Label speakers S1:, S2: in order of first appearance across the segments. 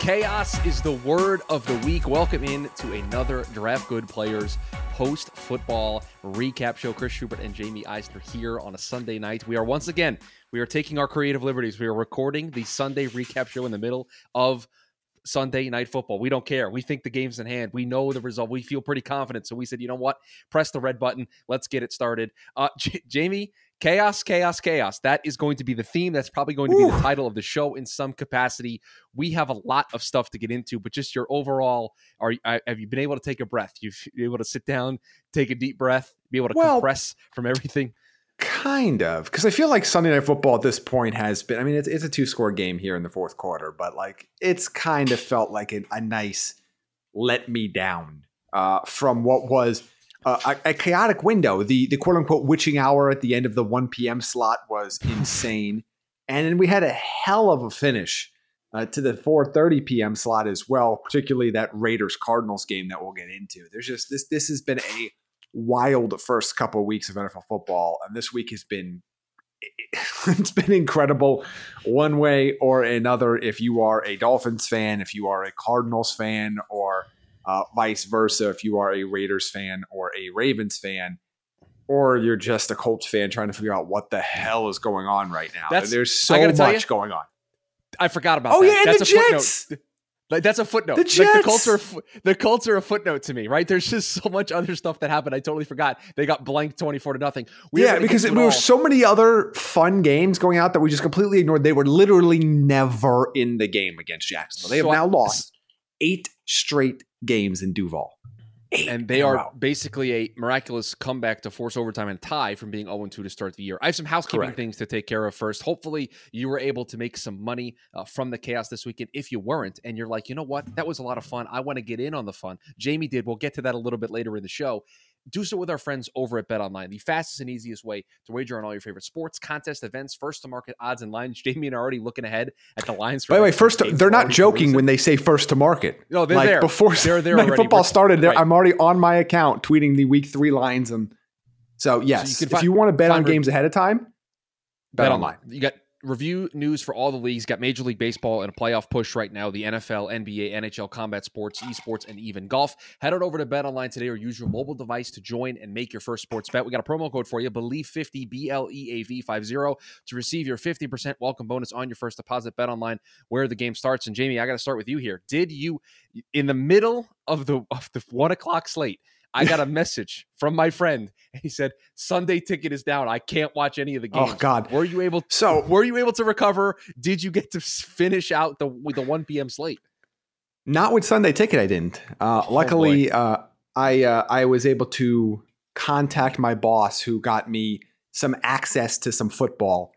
S1: Chaos is the word of the week. Welcome in to another Draft Good Players post-football recap show. Chris Schubert and Jamie Eisner here on a Sunday night. We are taking our creative liberties. We are recording the Sunday recap show in the middle of Sunday Night Football. We don't care. We think the game's in hand. We know the result. We feel pretty confident. So we said, you know what? Press the red button. Let's get it started. Jamie, chaos, chaos, chaos. That is going to be the theme. That's probably going to be the title of the show in some capacity. We have a lot of stuff to get into, but just your overall, have you been able to take a breath? You've been able to sit down, take a deep breath, be able to compress from everything?
S2: Kind of, because I feel like Sunday Night Football at this point has been, I mean, it's a 2-score game here in the fourth quarter, but like it's kind of felt like a nice let me down from what was a chaotic window. The quote unquote witching hour at the end of the 1 p.m. slot was insane. And then we had a hell of a finish to the 4:30 p.m. slot as well, particularly that Raiders Cardinals game that we'll get into. There's just this has been a wild first couple of weeks of NFL football, and this week has been incredible one way or another. If you are a Dolphins fan, if you are a Cardinals fan, or vice versa, if you are a Raiders fan or a Ravens fan, or you're just a Colts fan trying to figure out what the hell is going on right now. There's so much going on.
S1: I forgot about that.
S2: Yeah, and
S1: that's
S2: the
S1: a
S2: Jets.
S1: Footnote. Like that's a footnote.
S2: The Jets.
S1: Like the Colts are a footnote to me, right? There's just so much other stuff that happened. I totally forgot. They got blanked 24-0.
S2: Because there were so many other fun games going out that we just completely ignored. They were literally never in the game against Jacksonville. They have now lost 8 straight games in Duval.
S1: And they are basically a miraculous comeback to force overtime and tie from being 0-2 to start the year. I have some housekeeping things to take care of first. Hopefully, you were able to make some money from the chaos this weekend. If you weren't, and you're like, you know what? That was a lot of fun. I want to get in on the fun. Jamie did. We'll get to that a little bit later in the show. Do so with our friends over at BetOnline, the fastest and easiest way to wager on all your favorite sports, contests, events, first-to-market odds and lines. Jamie and I are already looking ahead at the lines.
S2: By the way, they're not joking when they say first-to-market.
S1: No, they're there.
S2: Before
S1: they're
S2: football started, I'm already on my account tweeting the week 3 lines. And so, yes, if you want to bet on games ahead of time, BetOnline.
S1: You got review news for all the leagues. Got Major League Baseball and a playoff push right now. The NFL, NBA, NHL, combat sports, esports, and even golf. Head on over to BetOnline today or use your mobile device to join and make your first sports bet. We got a promo code for you, Believe50, BLEAV50, to receive your 50% welcome bonus on your first deposit. BetOnline, where the game starts. And Jamie, I got to start with you here. Did you, in the middle of the 1 o'clock slate, I got a message from my friend, and he said, Sunday ticket is down. I can't watch any of the games.
S2: Oh, God.
S1: Were you able to recover? Did you get to finish out the 1 p.m. slate?
S2: Not with Sunday ticket, I didn't. Luckily, I was able to contact my boss who got me some access to some football.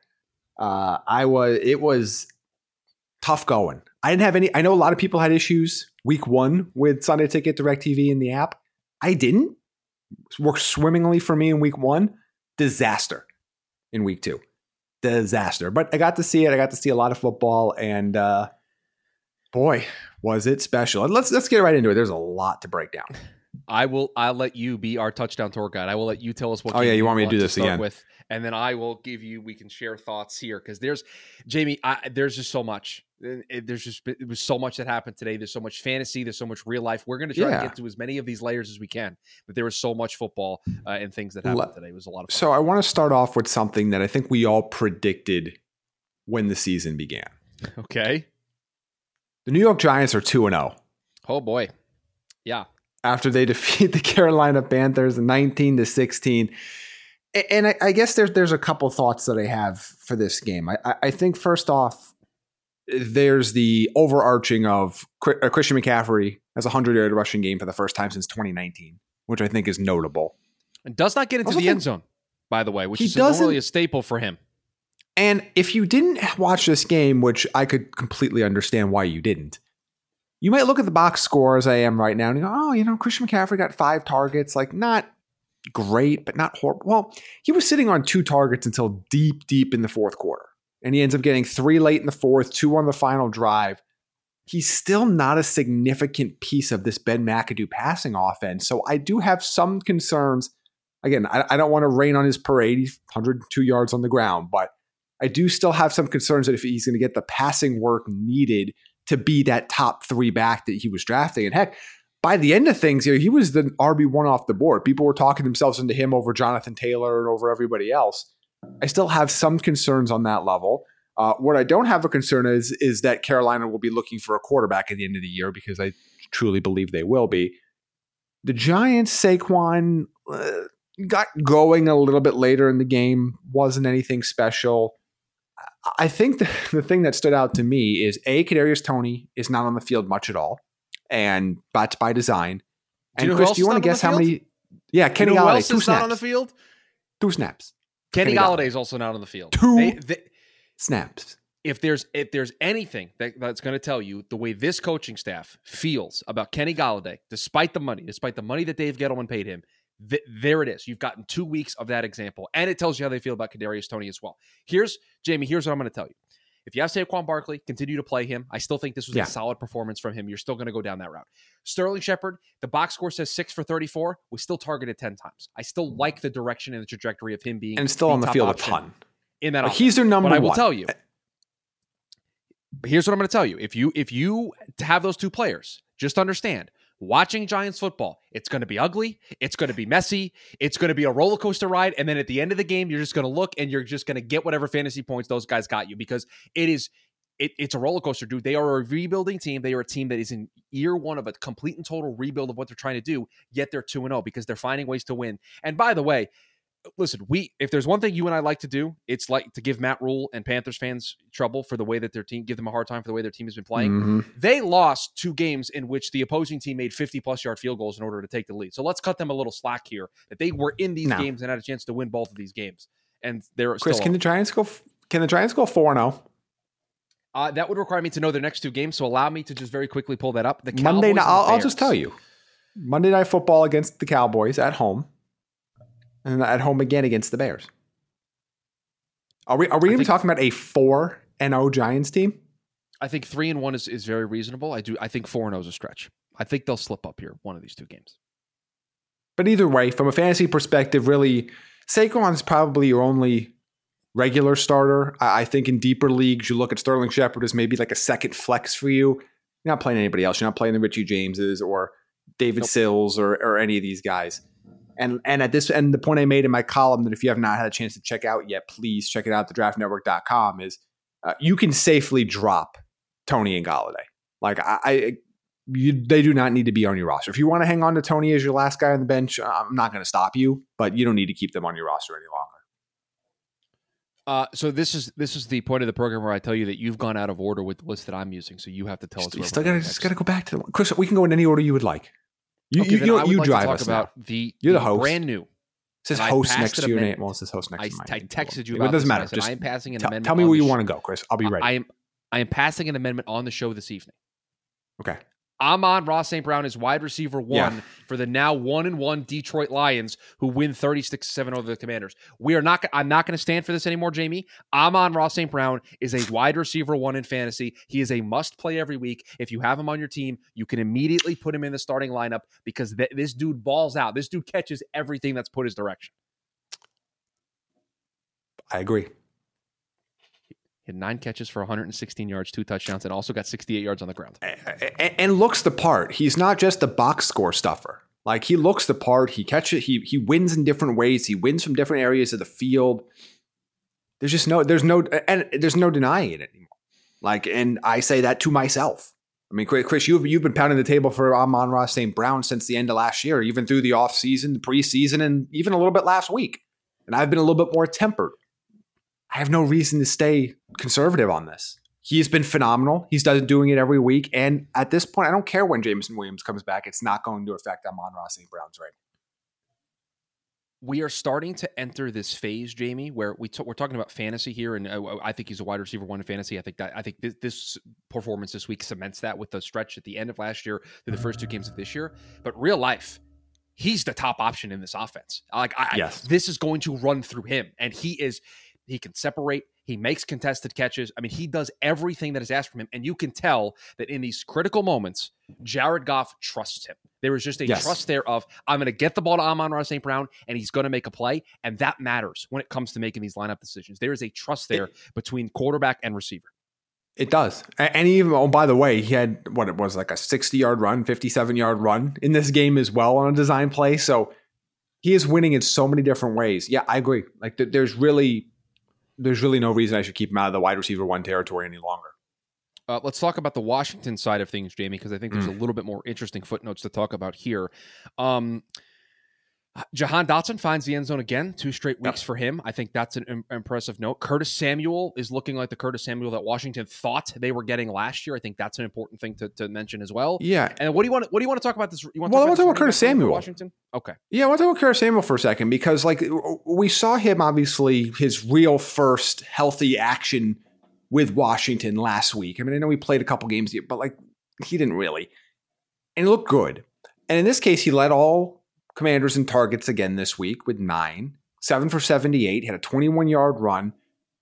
S2: It was tough going. I didn't have any. I know a lot of people had issues week 1 with Sunday ticket, DirecTV, and the app. I didn't. Worked swimmingly for me in week 1. Disaster in week 2. Disaster. But I got to see it. I got to see a lot of football, and boy, was it special. And let's get right into it. There's a lot to break down.
S1: I'll let you be our touchdown tour guide. I will let you tell us what.
S2: You want me to do this again?
S1: And then I will we can share thoughts here because there's just so much. It was so much that happened today. There's so much fantasy. There's so much real life. We're going to try to get to as many of these layers as we can. But there was so much football and things that happened today. It was a lot of fun.
S2: So I want to start off with something that I think we all predicted when the season began.
S1: Okay.
S2: The New York Giants are 2-0.
S1: Oh boy. Yeah.
S2: After they defeat the Carolina Panthers 19-16. And I guess there's a couple thoughts that I have for this game. I think first off, there's the overarching of Christian McCaffrey has a 100-yard rushing game for the first time since 2019, which I think is notable.
S1: And does not get into the end zone, by the way, which is normally a staple for him.
S2: And if you didn't watch this game, which I could completely understand why you didn't, you might look at the box score as I am right now and go, Christian McCaffrey got 5 targets, like not great, but not horrible. Well, he was sitting on 2 targets until deep in the fourth quarter. And he ends up getting 3 late in the fourth, 2 on the final drive. He's still not a significant piece of this Ben McAdoo passing offense. So I do have some concerns. Again, I don't want to rain on his parade. He's 102 yards on the ground, but I do still have some concerns that if he's going to get the passing work needed to be that top 3 back that he was drafting. And heck, by the end of things, he was the RB1 off the board. People were talking themselves into him over Jonathan Taylor and over everybody else. I still have some concerns on that level. What I don't have a concern is that Carolina will be looking for a quarterback at the end of the year, because I truly believe they will be. The Giants, Saquon got going a little bit later in the game, wasn't anything special. I think the thing that stood out to me is Kadarius Toney is not on the field much at all, and that's by design. And Chris, do you want to guess how many? Yeah, Kenny Golladay.
S1: Who else is not on the field?
S2: 2 snaps.
S1: Kenny Golladay is also not on the field.
S2: 2 snaps.
S1: If there's anything that's going to tell you the way this coaching staff feels about Kenny Golladay, despite the money that Dave Gettleman paid him, there it is. You've gotten 2 weeks of that example, and it tells you how they feel about Kadarius Toney as well. Jamie, here's what I'm going to tell you. If you have Saquon Barkley, continue to play him. I still think this was a solid performance from him. You're still going to go down that route. Sterling Shepard, the box score says 6 for 34. We still targeted 10 times. I still like the direction and the trajectory of him being
S2: and still on the field a ton.
S1: In that,
S2: he's their number one.
S1: But I will tell you. Here's what I'm going to tell you. If you have those 2 players, just understand, watching Giants football, it's going to be ugly. It's going to be messy. It's going to be a roller coaster ride. And then at the end of the game, you're just going to look and you're just going to get whatever fantasy points those guys got you, because it's a roller coaster, dude. They are a rebuilding team. They are a team that is in year 1 of a complete and total rebuild of what they're trying to do, yet they're 2-0 because they're finding ways to win. And by the way, listen, if there's one thing you and I like to do, it's like to give Matt Rule and Panthers fans trouble for the way that their team, give them a hard time for the way their team has been playing. Mm-hmm. They lost 2 games in which the opposing team made 50-plus yard field goals in order to take the lead. So let's cut them a little slack here, that they were in these games and had a chance to win both of these games. And they're
S2: Chris,
S1: still
S2: can the Giants go 4-0?
S1: That would require me to know their next 2 games. So allow me to just very quickly pull that up. The Cowboys
S2: Monday night, I'll just tell you. Monday Night Football against the Cowboys at home. And at home again against the Bears. Are we even talking about a 4-0 Giants team?
S1: I think 3-1 is very reasonable. I think 4-0 is a stretch. I think they'll slip up here one of these 2 games.
S2: But either way, from a fantasy perspective, really, Saquon's probably your only regular starter. I think in deeper leagues, you look at Sterling Shepard as maybe like a second flex for you. You're not playing anybody else. You're not playing the Richie Jameses or David Sills or any of these guys. And the point I made in my column that if you have not had a chance to check out yet, please check it out at thedraftnetwork.com is you can safely drop Toney and Golladay. Like they do not need to be on your roster. If you want to hang on to Toney as your last guy on the bench, I'm not going to stop you, but you don't need to keep them on your roster any longer.
S1: So this is the point of the program where I tell you that you've gone out of order with the list that I'm using. So you have to tell us.
S2: You still got to go back to the one. Chris, we can go in any order you would like. You drive us
S1: about
S2: now.
S1: You're
S2: the host.
S1: Brand new.
S2: It says host next to your name. Well, it says host next to my name.
S1: I texted you about
S2: it. Doesn't matter.
S1: Just I am passing an amendment.
S2: Tell me where you want to go, Chris. I'll be ready.
S1: I am passing an amendment on the show this evening.
S2: Okay.
S1: Amon-Ra St. Brown is wide receiver 1 for the now 1-1 Detroit Lions, who win 36-7 over the Commanders. I'm not going to stand for this anymore, Jamie. Amon-Ra St. Brown is a wide receiver 1 in fantasy. He is a must play every week. If you have him on your team, you can immediately put him in the starting lineup because this dude balls out. This dude catches everything that's put his direction.
S2: I agree.
S1: He had 9 catches for 116 yards, 2 touchdowns, and also got 68 yards on the ground.
S2: And looks the part. He's not just a box score stuffer. Like, he looks the part. He catches. He wins in different ways. He wins from different areas of the field. There's no denying it anymore. Like, and I say that to myself. I mean, Chris, you've been pounding the table for Amon-Ra St. Brown since the end of last year, even through the offseason, the preseason, and even a little bit last week. And I've been a little bit more tempered. I have no reason to stay conservative on this. He's been phenomenal. He's doing it every week. And at this point, I don't care when Jameson Williams comes back. It's not going to affect Amon-Ra St. Brown's rating.
S1: We are starting to enter this phase, Jamie, where we're talking about fantasy here, and I think he's a wide receiver 1 in fantasy. I think this performance this week cements that with the stretch at the end of last year through the first 2 games of this year. But real life, he's the top option in this offense.
S2: Yes.
S1: This is going to run through him, and he can separate. He makes contested catches. I mean, he does everything that is asked from him. And you can tell that in these critical moments, Jared Goff trusts him. There is just a trust there of, I'm going to get the ball to Amon-Ra St. Brown, and he's going to make a play. And that matters when it comes to making these lineup decisions. There is a trust there between quarterback and receiver.
S2: It does. And even, oh, by the way, he had what it was like a 60-yard run, 57-yard run in this game as well on a design play. So he is winning in so many different ways. Yeah, I agree. Like there's really no reason I should keep him out of the wide receiver one territory any longer.
S1: Let's talk about the Washington side of things, Jamie, because I think there's a little bit more interesting footnotes to talk about here. Jahan Dotson finds the end zone again, 2 straight weeks for him. I think that's an impressive note. Curtis Samuel is looking like the Curtis Samuel that Washington thought they were getting last year. I think that's an important thing to mention as well.
S2: Yeah.
S1: And what do you want to talk about this? I
S2: want to talk about Curtis Samuel.
S1: Washington? Okay.
S2: Yeah, I want to talk about Curtis Samuel for a second because like we saw him obviously his real first healthy action with Washington last week. I mean, I know he played a couple games, but like he didn't really. And it looked good. And in this case, he led all Commanders in targets again this week with 9, 7 for 78, had a 21-yard run.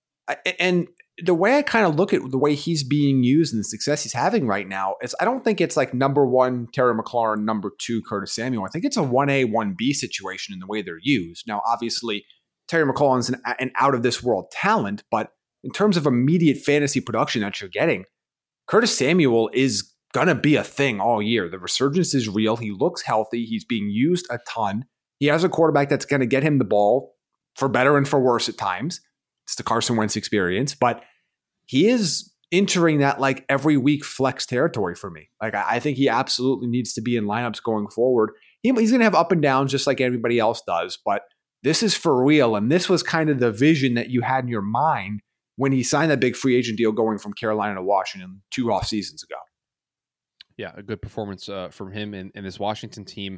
S2: And the way I kind of look at the way he's being used and the success he's having right now is I don't think it's like number 1 Terry McLaurin, number 2 Curtis Samuel. I think it's a 1A, 1B situation in the way they're used. Now, obviously, Terry McLaurin's an out-of-this-world talent, but in terms of immediate fantasy production that you're getting, Curtis Samuel is going to be a thing all year. The resurgence is real. He looks healthy. He's being used a ton. He has a quarterback that's going to get him the ball for better and for worse at times. It's the Carson Wentz experience, but he is entering that like every week flex territory for me. Like I think he absolutely needs to be in lineups going forward. He's going to have up and downs just like everybody else does, but this is for real. And this was kind of the vision that you had in your mind when he signed that big free agent deal going from Carolina to Washington 2 off seasons ago.
S1: Yeah, a good performance from him and this Washington team.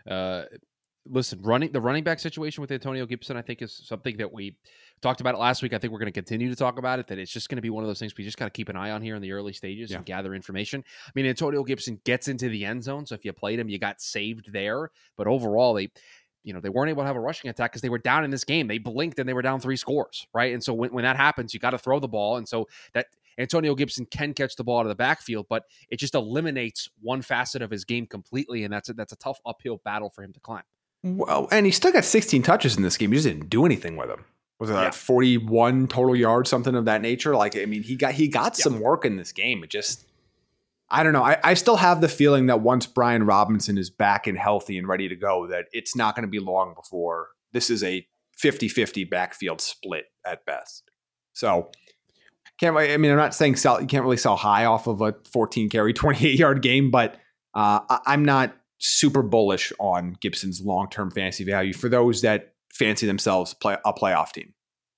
S1: Listen, the running back situation with Antonio Gibson, I think, is something that we talked about it last week. I think we're going to continue to talk about it, that it's just going to be one of those things we just got to keep an eye on here in the early stages and gather information. I mean, Antonio Gibson gets into the end zone, so if you played him, you got saved there. But overall, they weren't able to have a rushing attack because they were down in this game. They blinked and they were down 3 scores, right? And so when that happens, you got to throw the ball. And so that Antonio Gibson can catch the ball out of the backfield, but it just eliminates one facet of his game completely, and that's a tough uphill battle for him to climb.
S2: Well, and he still got 16 touches in this game. He just didn't do anything with them. Was it like 41 total yards, something of that nature? Like, I mean, he got some work in this game. It just, I don't know. I still have the feeling that once Brian Robinson is back and healthy and ready to go, that it's not going to be long before this is a 50-50 backfield split at best. So I'm not saying you can't really sell high off of a 14 carry, 28-yard game, but I'm not super bullish on Gibson's long-term fantasy value for those that fancy themselves a playoff team.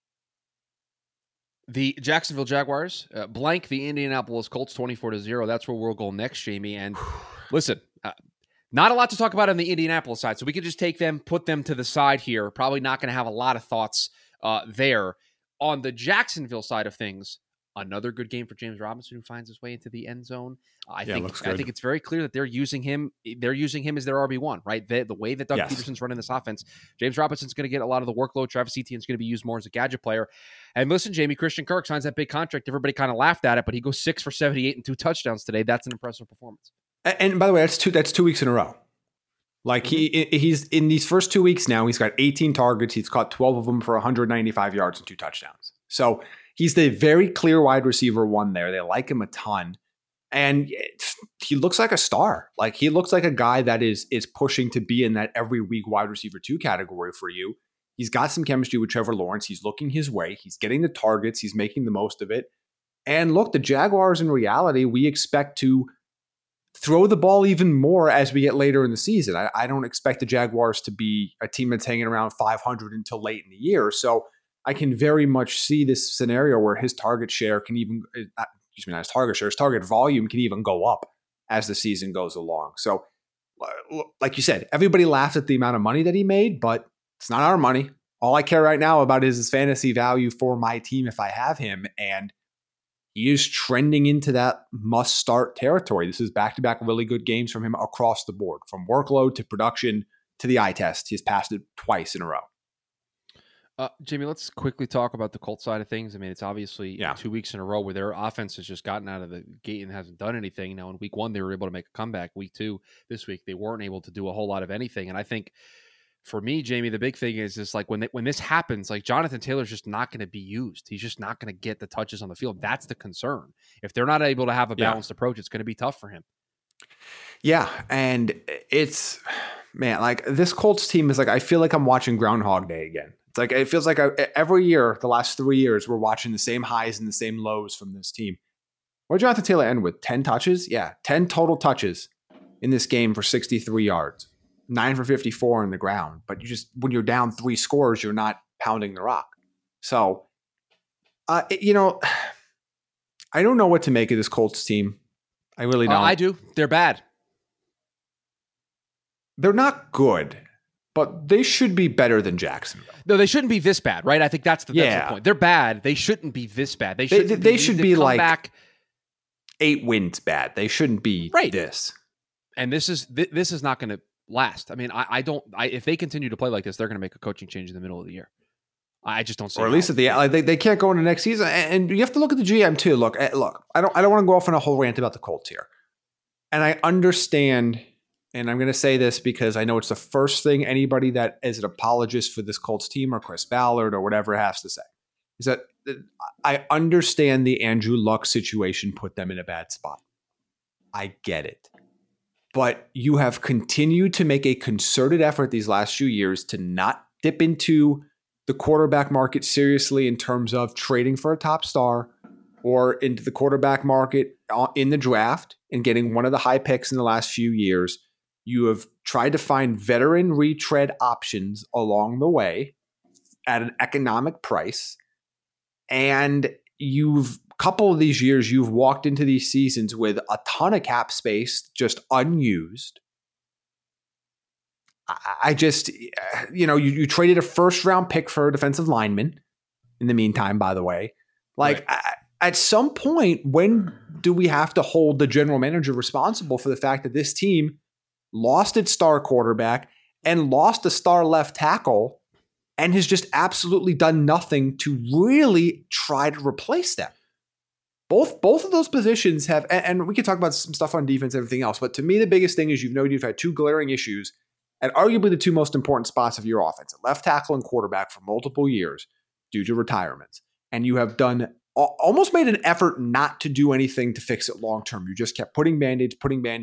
S1: The Jacksonville Jaguars blank the Indianapolis Colts 24-0. That's where we'll go next, Jamie. And listen, not a lot to talk about on the Indianapolis side, so we could just put them to the side here. Probably not going to have a lot of thoughts there. On the Jacksonville side of things, another good game for James Robinson, who finds his way into the end zone. I think it's very clear that they're using him. They're using him as their RB1, right? The way that Doug Peterson's running this offense, James Robinson's going to get a lot of the workload. Travis Etienne's going to be used more as a gadget player. And listen, Jamie, Christian Kirk signs that big contract. Everybody kind of laughed at it, but he goes 6 for 78 and 2 touchdowns today. That's an impressive performance.
S2: And by the way, that's 2 weeks in a row. Like he's in these first 2 weeks now, he's got 18 targets. He's caught 12 of them for 195 yards and 2 touchdowns. So he's the very clear wide receiver 1 there. They like him a ton. And he looks like a star. Like he looks like a guy that is pushing to be in that every week wide receiver 2 category for you. He's got some chemistry with Trevor Lawrence. He's looking his way. He's getting the targets. He's making the most of it. And look, the Jaguars in reality, we expect to throw the ball even more as we get later in the season. I don't expect the Jaguars to be a team that's hanging around 500 until late in the year. So I can very much see this scenario where his target share can even, his target volume can even go up as the season goes along. So like you said, everybody laughed at the amount of money that he made, but it's not our money. All I care right now about is his fantasy value for my team if I have him. And he is trending into that must-start territory. This is back-to-back really good games from him across the board. From workload to production to the eye test, he's passed it twice in a row.
S1: Jamie, let's quickly talk about the Colts side of things. I mean, it's obviously 2 weeks in a row where their offense has just gotten out of the gate and hasn't done anything. Now, in week 1, they were able to make a comeback. Week 2, this week, they weren't able to do a whole lot of anything. And I think for me, Jamie, the big thing is like when this happens, like Jonathan Taylor's just not going to be used. He's just not going to get the touches on the field. That's the concern. If they're not able to have a balanced approach, it's going to be tough for him.
S2: Yeah, and it's, man, like this Colts team is like, I feel like I'm watching Groundhog Day again. It's like, it feels like every year, the last 3 years, we're watching the same highs and the same lows from this team. What did Jonathan Taylor end with? 10 touches? Yeah, 10 total touches in this game for 63 yards. 9 for 54 on the ground. But when you're down 3 scores, you're not pounding the rock. So, I don't know what to make of this Colts team. I really don't.
S1: I do. They're bad.
S2: They're not good, but they should be better than Jacksonville.
S1: No, they shouldn't be this bad, right? I think that's the point. They're bad. They shouldn't be this bad. They should be like back
S2: 8 wins bad. They shouldn't be this.
S1: And this is not going to last. I mean, if they continue to play like this, they're going to make a coaching change in the middle of the year. I just don't see.
S2: Or at least they can't go into next season. And you have to look at the GM too. Look. I don't want to go off on a whole rant about the Colts here. And I understand, and I'm going to say this because I know it's the first thing anybody that is an apologist for this Colts team or Chris Ballard or whatever has to say, is that I understand the Andrew Luck situation put them in a bad spot. I get it. But you have continued to make a concerted effort these last few years to not dip into the quarterback market seriously in terms of trading for a top star or into the quarterback market in the draft and getting one of the high picks in the last few years. You have tried to find veteran retread options along the way at an economic price. And couple of these years, you've walked into these seasons with a ton of cap space just unused. I just, you traded a first round pick for a defensive lineman in the meantime, by the way. Like, at some point, when do we have to hold the general manager responsible for the fact that this team lost its star quarterback and lost a star left tackle and has just absolutely done nothing to really try to replace them? Both of those positions have, and we can talk about some stuff on defense and everything else, but to me, the biggest thing is you've had 2 glaring issues at arguably the 2 most important spots of your offense, left tackle and quarterback, for multiple years due to retirements. And you have almost made an effort not to do anything to fix it long term. You just kept putting Band-Aids,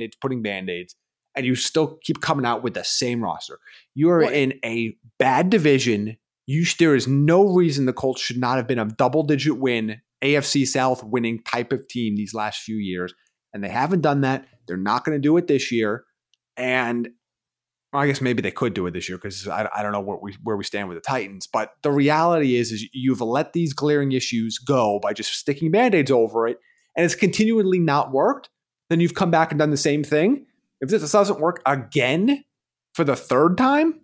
S2: and you still keep coming out with the same roster. You are in a bad division. There is no reason the Colts should not have been a double-digit win, AFC South winning type of team these last few years. And they haven't done that. They're not going to do it this year. And I guess maybe they could do it this year because I don't know where we stand with the Titans. But the reality is you've let these glaring issues go by just sticking Band-Aids over it, and it's continually not worked. Then you've come back and done the same thing. If this doesn't work again for the 3rd time,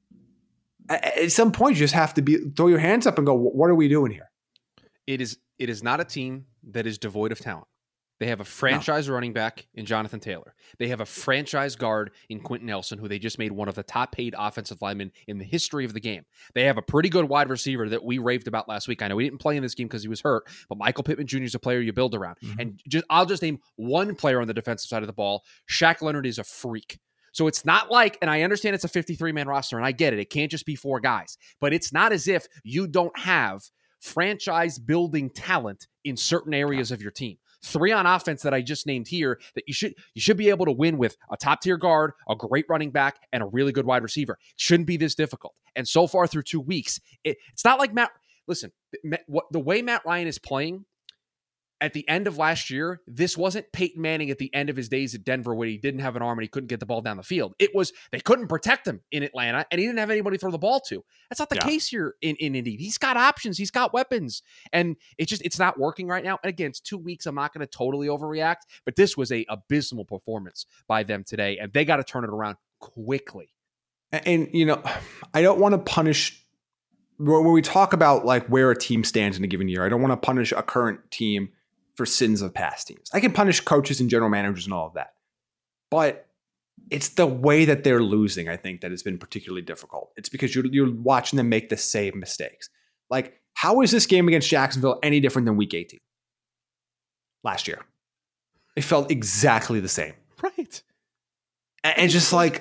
S2: at some point you just have to throw your hands up and go, what are we doing here?
S1: It is not a team that is devoid of talent. They have a franchise running back in Jonathan Taylor. They have a franchise guard in Quentin Nelson, who they just made one of the top paid offensive linemen in the history of the game. They have a pretty good wide receiver that we raved about last week. I know he didn't play in this game because he was hurt, but Michael Pittman Jr. is a player you build around. Mm-hmm. And I'll just name one player on the defensive side of the ball. Shaq Leonard is a freak. So it's not like, and I understand it's a 53-man roster, and I get it. It can't just be 4 guys. But it's not as if you don't have franchise building talent in certain areas of your team. 3 on offense that I just named here that you should be able to win with a top-tier guard, a great running back, and a really good wide receiver. It shouldn't be this difficult. And so far through 2 weeks, it's not like the way Matt Ryan is playing at the end of last year, this wasn't Peyton Manning at the end of his days at Denver when he didn't have an arm and he couldn't get the ball down the field. It was they couldn't protect him in Atlanta, and he didn't have anybody to throw the ball to. That's not the case here in Indy. He's got options. He's got weapons. And it's not working right now. And again, it's 2 weeks. I'm not going to totally overreact, but this was a abysmal performance by them today, and they got to turn it around quickly.
S2: And, I don't want to punish when we talk about like where a team stands in a given year. I don't want to punish a current team for sins of past teams. I can punish coaches and general managers and all of that. But it's the way that they're losing, I think, that has been particularly difficult. It's because you're watching them make the same mistakes. Like, how is this game against Jacksonville any different than Week 18 last year? It felt exactly the same.
S1: Right.
S2: And just like,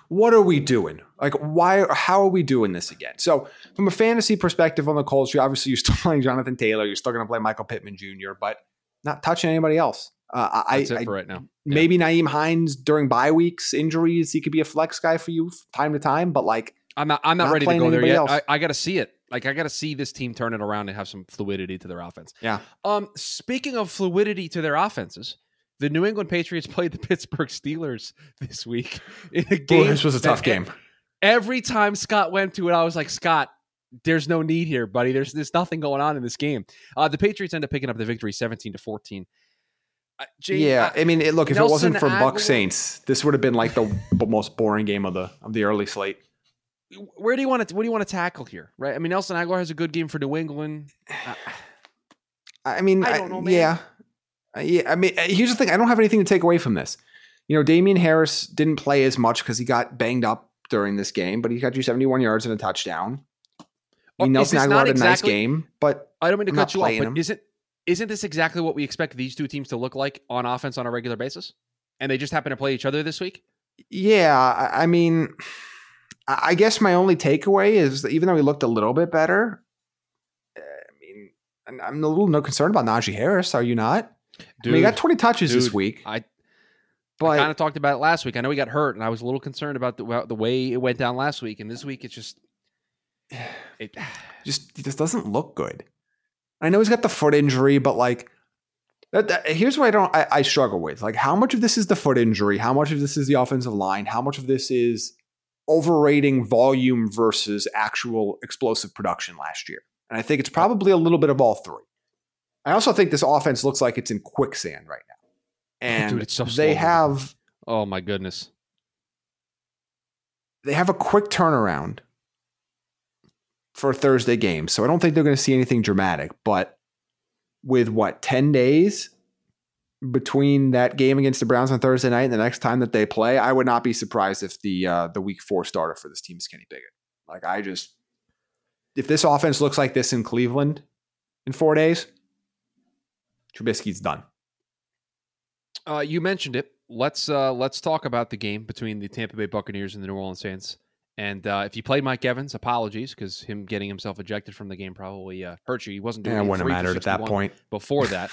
S2: what are we doing? Like, how are we doing this again? So from a fantasy perspective on the Colts, obviously you're still playing Jonathan Taylor. You're still going to play Michael Pittman Jr., but not touching anybody else.
S1: That's it for right now.
S2: Maybe Nyheim Hines during bye weeks, injuries, he could be a flex guy for you time to time, but like,
S1: I'm not ready to go there yet. I got to see it. Like, I got to see this team turn it around and have some fluidity to their offense.
S2: Yeah.
S1: Speaking of fluidity to their offenses, the New England Patriots played the Pittsburgh Steelers this week in a game.
S2: This was a tough game.
S1: Every time Scott went to it, I was like, Scott, there's no need here, buddy. There's nothing going on in this game. The Patriots end up picking up the victory 17-14.
S2: I mean, look, if it wasn't for Bucs Saints, this would have been like the most boring game of the early slate.
S1: What do you want to tackle here, right? I mean, Nelson Aguilar has a good game for New England.
S2: I mean, I don't know, man. I mean, here's the thing. I don't have anything to take away from this. Damian Harris didn't play as much because he got banged up during this game, but he got you 71 yards and a touchdown. Nelson Aguilar had a nice game, but
S1: I don't mean to cut you off, but isn't this exactly what we expect these two teams to look like on offense on a regular basis? And they just happen to play each other this week?
S2: Yeah, I mean, I guess my only takeaway is that even though he looked a little bit better, I'm a little concerned about Najee Harris. Are you not?
S1: Dude,
S2: he got 20 touches this week.
S1: I kind of talked about it last week. I know he got hurt, and I was a little concerned about the way it went down last week. And this week, it just doesn't look good. I know he's got the foot injury, but like, here's what I struggle with. Like, how much of this is the foot injury? How much of this is the offensive line? How much of this is overrating volume versus actual explosive production last year? And I think it's probably a little bit of all three. I also think this offense looks like it's in quicksand right now. And dude, it's so
S2: they have...
S1: Oh, my goodness.
S2: They have a quick turnaround for a Thursday game, so I don't think they're going to see anything dramatic. But with 10 days between that game against the Browns on Thursday night and the next time that they play, I would not be surprised if the Week 4 starter for this team is Kenny Pickett. Like, if this offense looks like this in Cleveland in 4 days, Trubisky's done.
S1: You mentioned it. Let's talk about the game between the Tampa Bay Buccaneers and the New Orleans Saints. And if you played Mike Evans, apologies, because him getting himself ejected from the game probably hurt you. He wasn't doing it.
S2: It wouldn't have mattered at that point.
S1: Before that,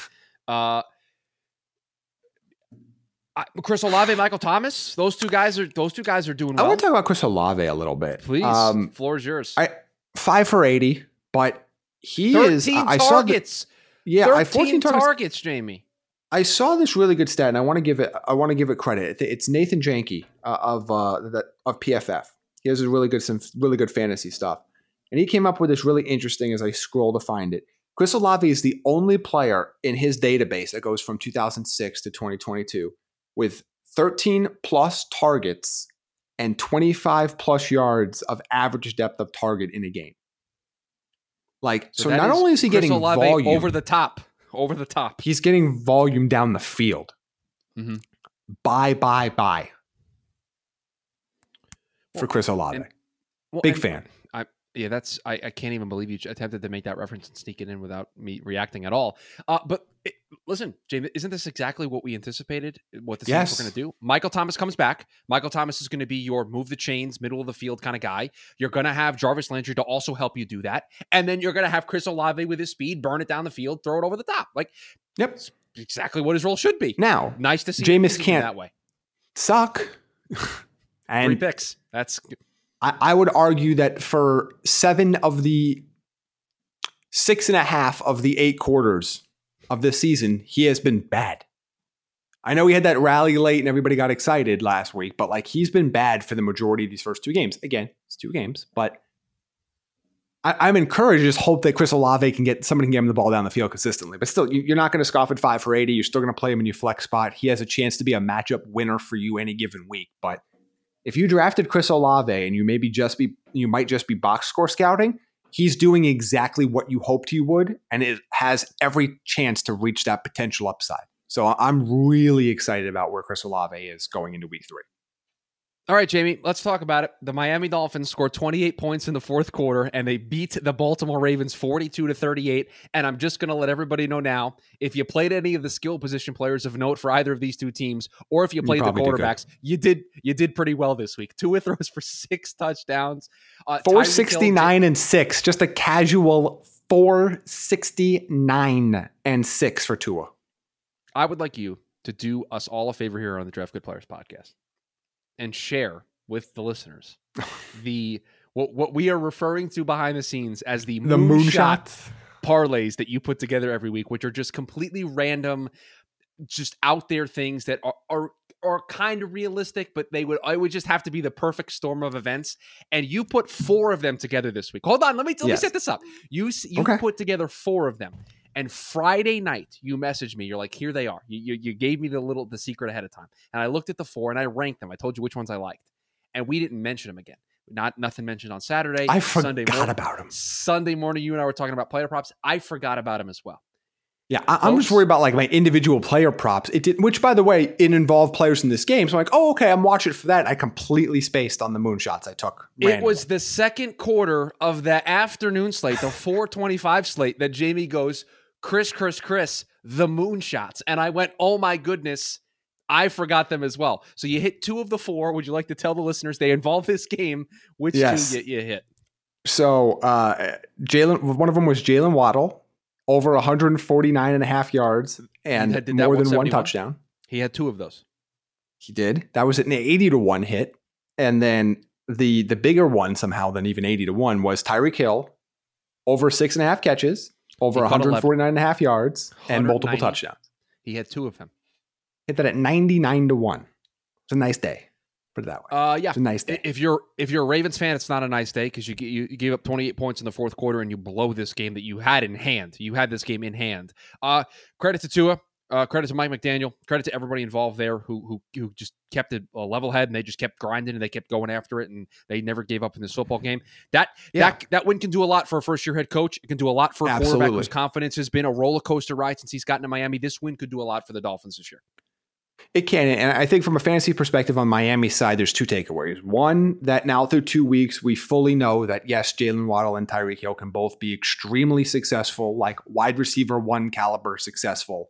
S1: Chris Olave, Michael Thomas, those two guys are doing well.
S2: I want to talk about Chris Olave a little bit,
S1: please. Floor is yours.
S2: 5 for 80, but he
S1: 13
S2: is.
S1: 13 targets.
S2: 14
S1: targets, Jamie.
S2: I saw this really good stat, and I want to give it credit. It's Nathan Janke of PFF. He has some really good fantasy stuff, and he came up with this really interesting. As I scroll to find it, Chris Olave is the only player in his database that goes from 2006 to 2022 with 13 plus targets and 25 plus yards of average depth of target in a game. Like, so not only is he getting volume
S1: over the top,
S2: he's getting volume down the field.
S1: Mm-hmm.
S2: Bye for Chris Olave. Big fan.
S1: I can't even believe you attempted to make that reference and sneak it in without me reacting at all. Listen, James, isn't this exactly what we anticipated? What the Saints were going to do? Michael Thomas comes back. Michael Thomas is going to be your move the chains, middle of the field kind of guy. You're going to have Jarvis Landry to also help you do that. And then you're going to have Chris Olave with his speed, burn it down the field, throw it over the top. Like,
S2: yep,
S1: exactly what his role should be.
S2: Now,
S1: nice to see
S2: Jameis can't
S1: that way.
S2: Suck. And
S1: 3 picks. That's...
S2: I would argue that for 7 of the 6.5 of the 8 quarters of this season, he has been bad. I know he had that rally late and everybody got excited last week, but like, he's been bad for the majority of these first 2 games. Again, it's 2 games, but I'm encouraged. Just hope that Chris Olave somebody can get him the ball down the field consistently. But still, you're not going to scoff at 5 for 80. You're still going to play him in your flex spot. He has a chance to be a matchup winner for you any given week, but if you drafted Chris Olave and you might just be box score scouting, he's doing exactly what you hoped he would, and it has every chance to reach that potential upside. So I'm really excited about where Chris Olave is going into week 3.
S1: All right, Jamie, let's talk about it. The Miami Dolphins scored 28 points in the fourth quarter, and they beat the Baltimore Ravens 42-38. And I'm just going to let everybody know now, if you played any of the skill position players of note for either of these two teams, or if you played the quarterbacks, you did pretty well this week. Tua throws for 6 touchdowns.
S2: 469 and 6, just a casual 469 and 6 for Tua.
S1: I would like you to do us all a favor here on the Draft Good Players podcast and share with the listeners what we are referring to behind the scenes as the moonshot parlays that you put together every week, which are just completely random, just out there things that are kind of realistic, but it would just have to be the perfect storm of events. And you put 4 of them together this week. Hold on, let me set this up. You put together 4 of them. And Friday night, you messaged me. You're like, here they are. You gave me the secret ahead of time. And I looked at the 4 and I ranked them. I told you which ones I liked. And we didn't mention them again. Nothing mentioned on Saturday.
S2: I forgot about them.
S1: Sunday morning, you and I were talking about player props. I forgot about them as well.
S2: Yeah, I'm just worried about like my individual player props. Which, by the way, it involved players in this game. So I'm like, oh, okay, I'm watching it for that. I completely spaced on the moonshots I took. Randomly.
S1: It was the second quarter of the afternoon slate, the 4:25 slate, that Jamie goes, Chris, the moonshots. And I went, oh my goodness, I forgot them as well. So you hit 2 of the 4. Would you like to tell the listeners they involve this game? Which 2 you hit?
S2: So one of them was Jalen Waddle, over 149 and a half yards and more than 1 touchdown.
S1: He had 2 of those.
S2: He did. That was an 80-1 hit. And then the bigger one somehow than even 80-1 was Tyreek Hill, over 6.5 catches, over 149 and a half yards, and multiple touchdowns.
S1: He had 2 of them.
S2: Hit that at 99-1. It's a nice day. Put it that way.
S1: Yeah,
S2: it's a nice day.
S1: If you're a Ravens fan, it's not a nice day because you gave up 28 points in the fourth quarter and you blow this game that you had in hand. You had this game in hand. Credit to Tua. Credit to Mike McDaniel. Credit to everybody involved there who just kept a level head and they just kept grinding and they kept going after it and they never gave up in this football game. That win can do a lot for a first-year head coach. It can do a lot for a quarterback whose confidence has been a roller coaster ride since he's gotten to Miami. This win could do a lot for the Dolphins this year.
S2: It can. And I think from a fantasy perspective on Miami's side, there's 2 takeaways. One, that now through 2 weeks, we fully know that, yes, Jalen Waddle and Tyreek Hill can both be extremely successful, like wide receiver 1 caliber successful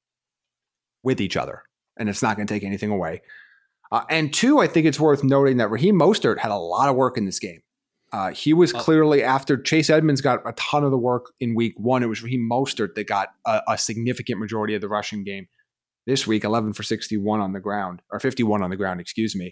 S2: with each other. And it's not going to take anything away. And 2, I think it's worth noting that Raheem Mostert had a lot of work in this game. He was clearly, after Chase Edmonds got a ton of the work in week 1, it was Raheem Mostert that got a significant majority of the rushing game. This week, 11 for 61 on the ground, or 51 on the ground, excuse me.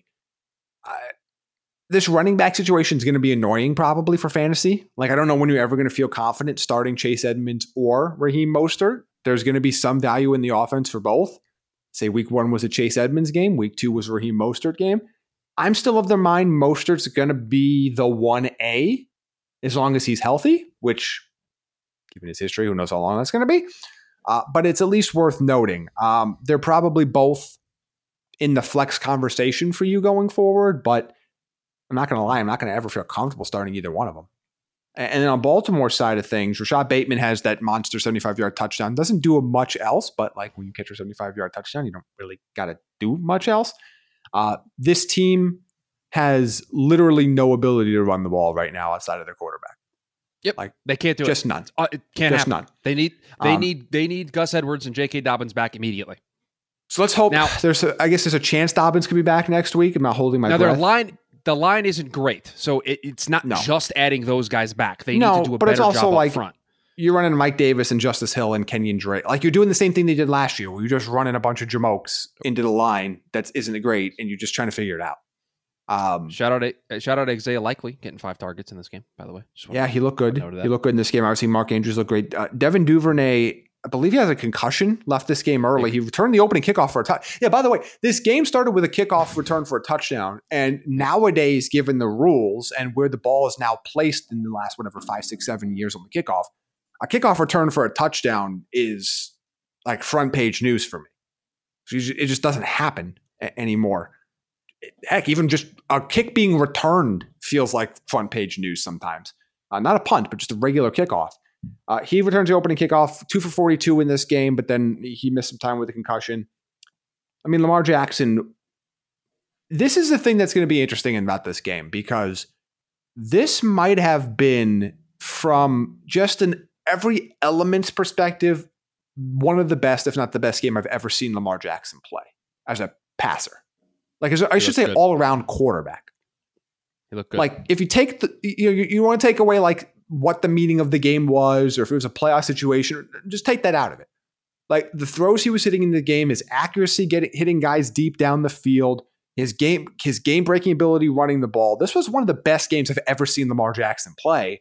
S2: This running back situation is going to be annoying probably for fantasy. Like, I don't know when you're ever going to feel confident starting Chase Edmonds or Raheem Mostert. There's going to be some value in the offense for both. Say week 1 was a Chase Edmonds game. Week 2 was a Raheem Mostert game. I'm still of the mind Mostert's going to be the 1A as long as he's healthy, which, given his history, who knows how long that's going to be. But it's at least worth noting. They're probably both in the flex conversation for you going forward, but I'm not going to lie. I'm not going to ever feel comfortable starting either one of them. And then on Baltimore's side of things, Rashad Bateman has that monster 75-yard touchdown. Doesn't do much else, but like when you catch a 75-yard touchdown, you don't really got to do much else. This team has literally no ability to run the ball right now outside of their quarterback.
S1: Yep, like they can't do
S2: just it. None.
S1: It can't
S2: just
S1: happen.
S2: None.
S1: They need Gus Edwards and J.K. Dobbins back immediately.
S2: So let's hope. Now, I guess there's a chance Dobbins could be back next week. I'm not holding my breath.
S1: The line isn't great, so it's not just adding those guys back. They need to do a better job up front.
S2: You're running Mike Davis and Justice Hill and Kenyon Drake. Like, you're doing the same thing they did last year, where you're just running a bunch of jamokes into the line that isn't great, and you're just trying to figure it out.
S1: Shout out to Isaiah Likely getting 5 targets in this game, by the way.
S2: Yeah, he looked good. He looked good in this game. Obviously, Mark Andrews looked great. Devin Duvernay, I believe he has a concussion, left this game early. He returned the opening kickoff for a touchdown. Yeah, by the way, this game started with a kickoff return for a touchdown. And nowadays, given the rules and where the ball is now placed in the last, 5, 6, 7 years on the kickoff, a kickoff return for a touchdown is like front page news for me. It just doesn't happen anymore. Heck, even just a kick being returned feels like front page news sometimes. Not a punt, but just a regular kickoff. He returns the opening kickoff, 2 for 42 in this game, but then he missed some time with a concussion. I mean, Lamar Jackson this is the thing that's going to be interesting about this game, because this might have been, from just an every element's perspective, one of the best, if not the best game I've ever seen Lamar Jackson play as a passer. Like, I should say, all around quarterback.
S1: He looked good.
S2: Like, if you take you want to take away like what the meaning of the game was, or if it was a playoff situation, just take that out of it. Like, the throws he was hitting in the game, his accuracy, hitting guys deep down the field, his game breaking ability running the ball. This was one of the best games I've ever seen Lamar Jackson play.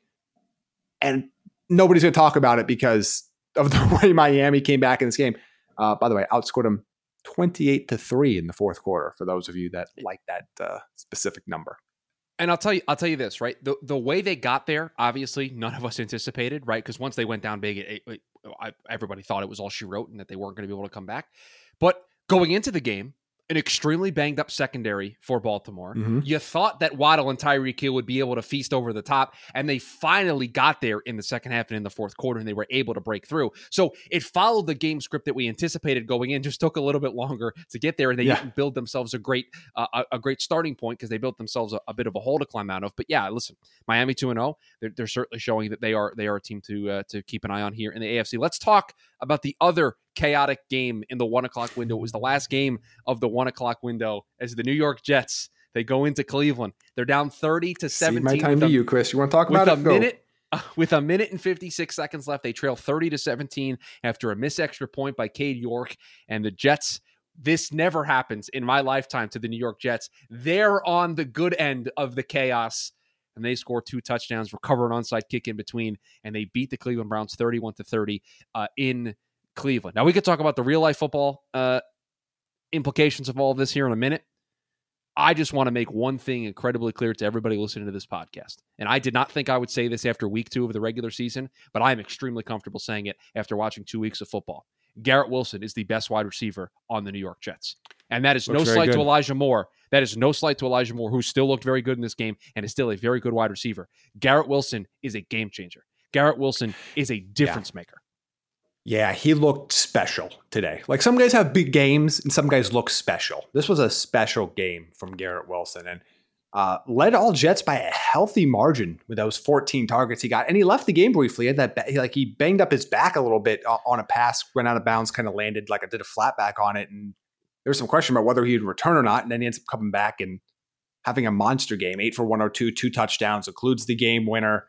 S2: And nobody's going to talk about it because of the way Miami came back in this game. By the way, outscored them 28-3 in the fourth quarter, for those of you that like that specific number.
S1: And I'll tell you this, right? The way they got there, obviously, none of us anticipated, right? Because once they went down big, everybody thought it was all she wrote and that they weren't going to be able to come back. But going into the game, an extremely banged up secondary for Baltimore. Mm-hmm. You thought that Waddle and Tyreek Hill would be able to feast over the top, and they finally got there in the second half and in the fourth quarter, and they were able to break through. So it followed the game script that we anticipated going in, just took a little bit longer to get there, and they didn't build themselves a great starting point, because they built themselves a bit of a hole to climb out of. But yeah, listen, Miami 2-0, they're certainly showing that they are a team to keep an eye on here in the AFC. Let's talk about the other chaotic game in the 1 o'clock window. It was the last game of the 1 o'clock window as the New York Jets, they go into Cleveland. They're down 30-17.
S2: My time to you, Chris. You want to talk about it?
S1: With a minute and 56 seconds left, they trail 30-17 after a missed extra point by Cade York. And the Jets, this never happens in my lifetime to the New York Jets. They're on the good end of the chaos, and they score 2 touchdowns, recover an onside kick in between, and they beat the Cleveland Browns 31-30 in Cleveland. Now, we could talk about the real-life football implications of all of this here in a minute. I just want to make one thing incredibly clear to everybody listening to this podcast. And I did not think I would say this after week 2 of the regular season, but I am extremely comfortable saying it after watching 2 weeks of football. Garrett Wilson is the best wide receiver on the New York Jets. And that is no slight to Elijah Moore. That is no slight to Elijah Moore, who still looked very good in this game and is still a very good wide receiver. Garrett Wilson is a game changer. Garrett Wilson is a difference maker.
S2: Yeah, he looked special today. Like, some guys have big games and some guys look special. This was a special game from Garrett Wilson, and led all Jets by a healthy margin with those 14 targets he got. And he left the game briefly. He banged up his back a little bit on a pass, went out of bounds, kind of landed like I did a flat back on it. And there was some question about whether he'd return or not. And then he ends up coming back and having a monster game, 8 for 102, 2 touchdowns, includes the game winner.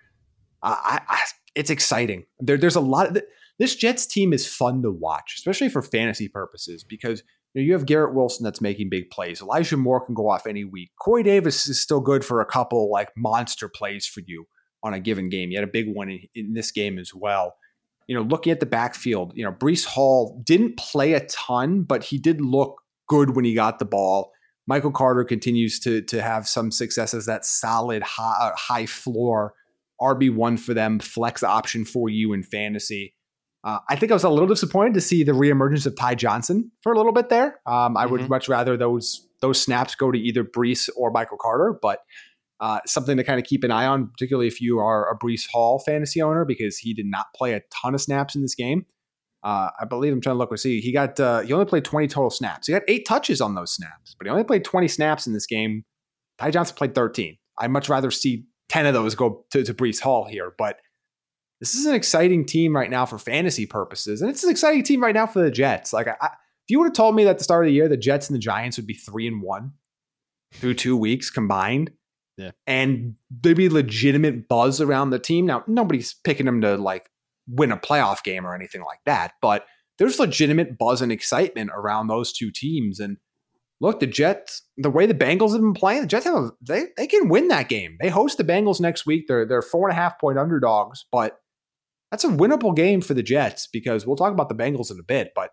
S2: It's exciting. There's a lot of this Jets team is fun to watch, especially for fantasy purposes, because you have Garrett Wilson that's making big plays. Elijah Moore can go off any week. Corey Davis is still good for a couple like monster plays for you on a given game. You had a big one in this game as well. Looking at the backfield, Breece Hall didn't play a ton, but he did look good when he got the ball. Michael Carter continues to have some success as that solid high floor RB1 for them, flex option for you in fantasy. I think I was a little disappointed to see the reemergence of Ty Johnson for a little bit there. I would much rather those snaps go to either Breece or Michael Carter, but something to kind of keep an eye on, particularly if you are a Breece Hall fantasy owner, because he did not play a ton of snaps in this game. I believe, I'm trying to look and see, he only played 20 total snaps. He got 8 touches on those snaps, but he only played 20 snaps in this game. Ty Johnson played 13. I'd much rather see 10 of those go to Breece Hall here, but this is an exciting team right now for fantasy purposes, and it's an exciting team right now for the Jets. Like, if you would have told me that at the start of the year the Jets and the Giants would be 3-1 through 2 weeks combined, and there'd be legitimate buzz around the team. Now, nobody's picking them to like win a playoff game or anything like that, but there's legitimate buzz and excitement around those two teams. And look, the Jets, the way the Bengals have been playing, the Jets they can win that game. They host the Bengals next week. They're 4.5 point underdogs, but that's a winnable game for the Jets, because we'll talk about the Bengals in a bit. But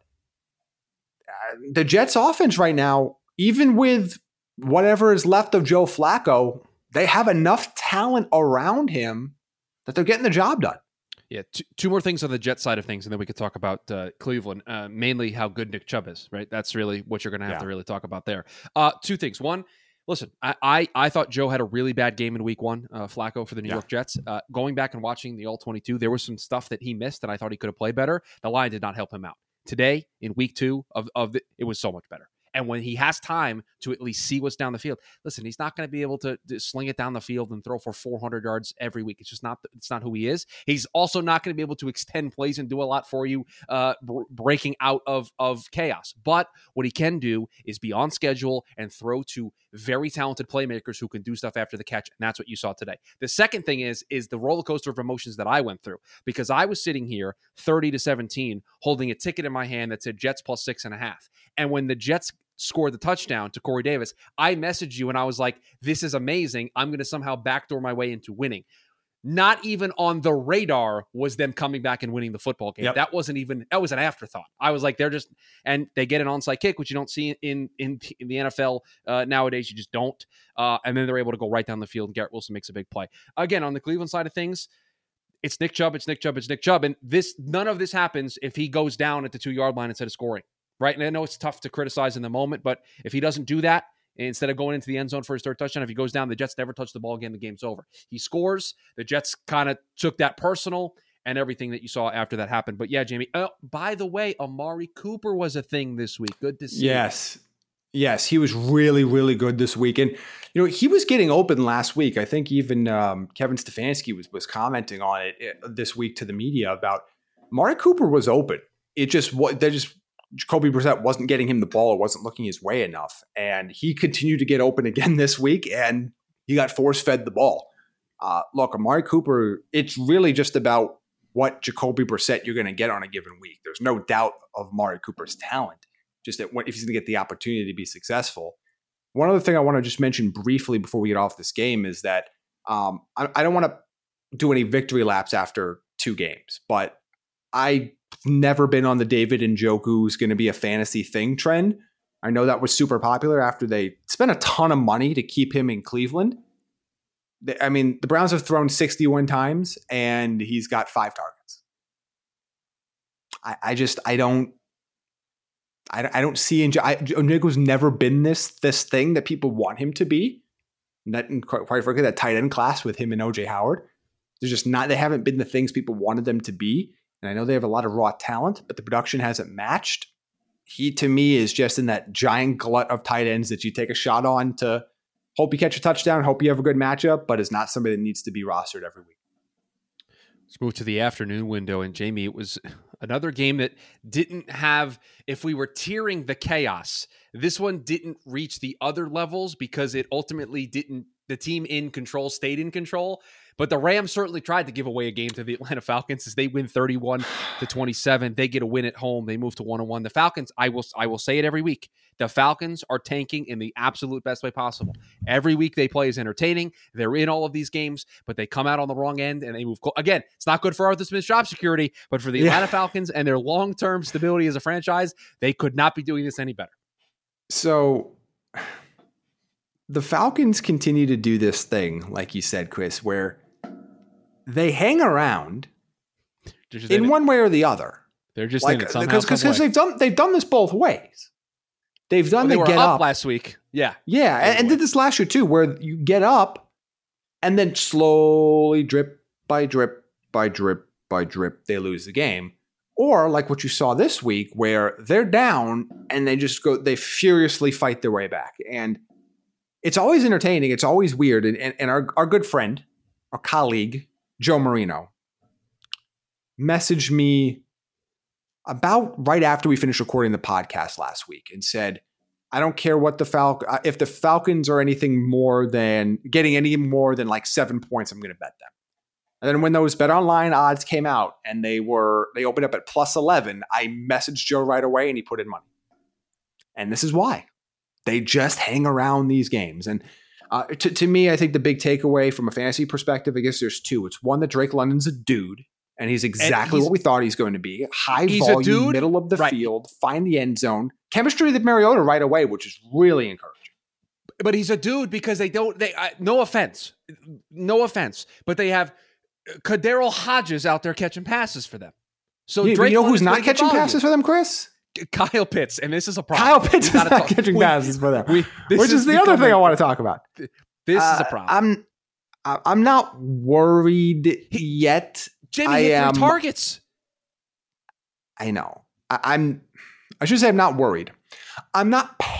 S2: the Jets offense right now, even with whatever is left of Joe Flacco, they have enough talent around him that they're getting the job done.
S1: Yeah, two more things on the Jet side of things, and then we could talk about Cleveland, mainly how good Nick Chubb is, right? That's really what you're going to have to really talk about there. 2 things. One, listen, I thought Joe had a really bad game in week 1, Flacco, for the New York Jets. Going back and watching the All-22, there was some stuff that he missed that I thought he could have played better. The line did not help him out. Today, in week 2 it was so much better. And when he has time to at least see what's down the field, listen, he's not going to be able to sling it down the field and throw for 400 yards every week. It's just not, it's not who he is. He's also not going to be able to extend plays and do a lot for you, breaking out of chaos. But what he can do is be on schedule and throw to very talented playmakers who can do stuff after the catch. And that's what you saw today. The second thing is the roller coaster of emotions that I went through, because I was sitting here 30-17 holding a ticket in my hand that said Jets plus 6.5. And when the Jets scored the touchdown to Corey Davis, I messaged you and I was like, this is amazing. I'm going to somehow backdoor my way into winning. Not even on the radar was them coming back and winning the football game. Yep. That was an afterthought. I was like, and they get an onside kick, which you don't see in the NFL nowadays. You just don't. And then they're able to go right down the field and Garrett Wilson makes a big play. Again, on the Cleveland side of things, it's Nick Chubb. And none of this happens if he goes down at the 2-yard line instead of scoring, right? And I know it's tough to criticize in the moment, but if he doesn't do that, instead of going into the end zone for his third touchdown, if he goes down, the Jets never touch the ball again. The game's over. He scores. The Jets kind of took that personal and everything that you saw after that happened. But yeah, Jamie, by the way, Amari Cooper was a thing this week. Good to see.
S2: Yes, he was really, really good this week. And, he was getting open last week. I think even Kevin Stefanski was commenting on it this week to the media about Amari Cooper was open. Jacoby Brissett wasn't getting him the ball. It wasn't looking his way enough. And he continued to get open again this week, and he got force-fed the ball. Look, Amari Cooper, it's really just about what Jacoby Brissett you're going to get on a given week. There's no doubt of Amari Cooper's talent, just that if he's going to get the opportunity to be successful. One other thing I want to just mention briefly before we get off this game is that I don't want to do any victory laps after 2 games, but I've never been on the David Njoku's going to be a fantasy thing trend. I know that was super popular after they spent a ton of money to keep him in Cleveland. The Browns have thrown 61 times and he's got 5 targets. I don't see Njoku's never been this thing that people want him to be. Quite frankly, that tight end class with him and OJ Howard, they haven't been the things people wanted them to be. And I know they have a lot of raw talent, but the production hasn't matched. He, to me, is just in that giant glut of tight ends that you take a shot on to hope you catch a touchdown, hope you have a good matchup, but is not somebody that needs to be rostered every week.
S1: Let's move to the afternoon window. And Jamie, it was another game that didn't have, if we were tiering the chaos, this one didn't reach the other levels because it ultimately didn't, the team in control stayed in control. But the Rams certainly tried to give away a game to the Atlanta Falcons as they win 31-27. They get a win at home. They move to 1-1. The Falcons, I will say it every week. The Falcons are tanking in the absolute best way possible. Every week they play is entertaining. They're in all of these games, but they come out on the wrong end and they move. Again, it's not good for Arthur Smith's job security, but for the Atlanta Falcons and their long-term stability as a franchise, they could not be doing this any better.
S2: So the Falcons continue to do this thing, like you said, Chris, where they hang around in one way or the other.
S1: They're just in it somehow.
S2: Because they've done this both ways. They've done
S1: they
S2: the
S1: were
S2: get
S1: up
S2: up
S1: last week. Yeah.
S2: And did this last year too, where you get up and then slowly drip by drip by drip by drip, they lose the game. Or like what you saw this week, where they're down and they furiously fight their way back. And it's always entertaining. It's always weird. And our good friend, our colleague, Joe Marino, messaged me about right after we finished recording the podcast last week and said, I don't care what if the Falcons are anything more than getting any more than like 7 points, I'm going to bet them. And then when those Bet Online odds came out and they opened up at plus 11, I messaged Joe right away and he put in money. And this is why. They just hang around these games. And to me, I think the big takeaway from a fantasy perspective, I guess there's 2. It's one, that Drake London's a dude, and he's exactly what we thought he's going to be. High volume, middle of the field, find the end zone. Chemistry with Mariota right away, which is really encouraging.
S1: But he's a dude because no offense, but they have Kadero Hodges out there catching passes for them. So
S2: Drake, you know who's not catching passes for them, Chris?
S1: Kyle Pitts, and this is a problem.
S2: Kyle Pitts is not catching passes for them, which is the other thing I want to talk about.
S1: This is a problem.
S2: I'm not worried yet.
S1: Jamie hit 3 targets.
S2: I know. I should say I'm not worried. I'm not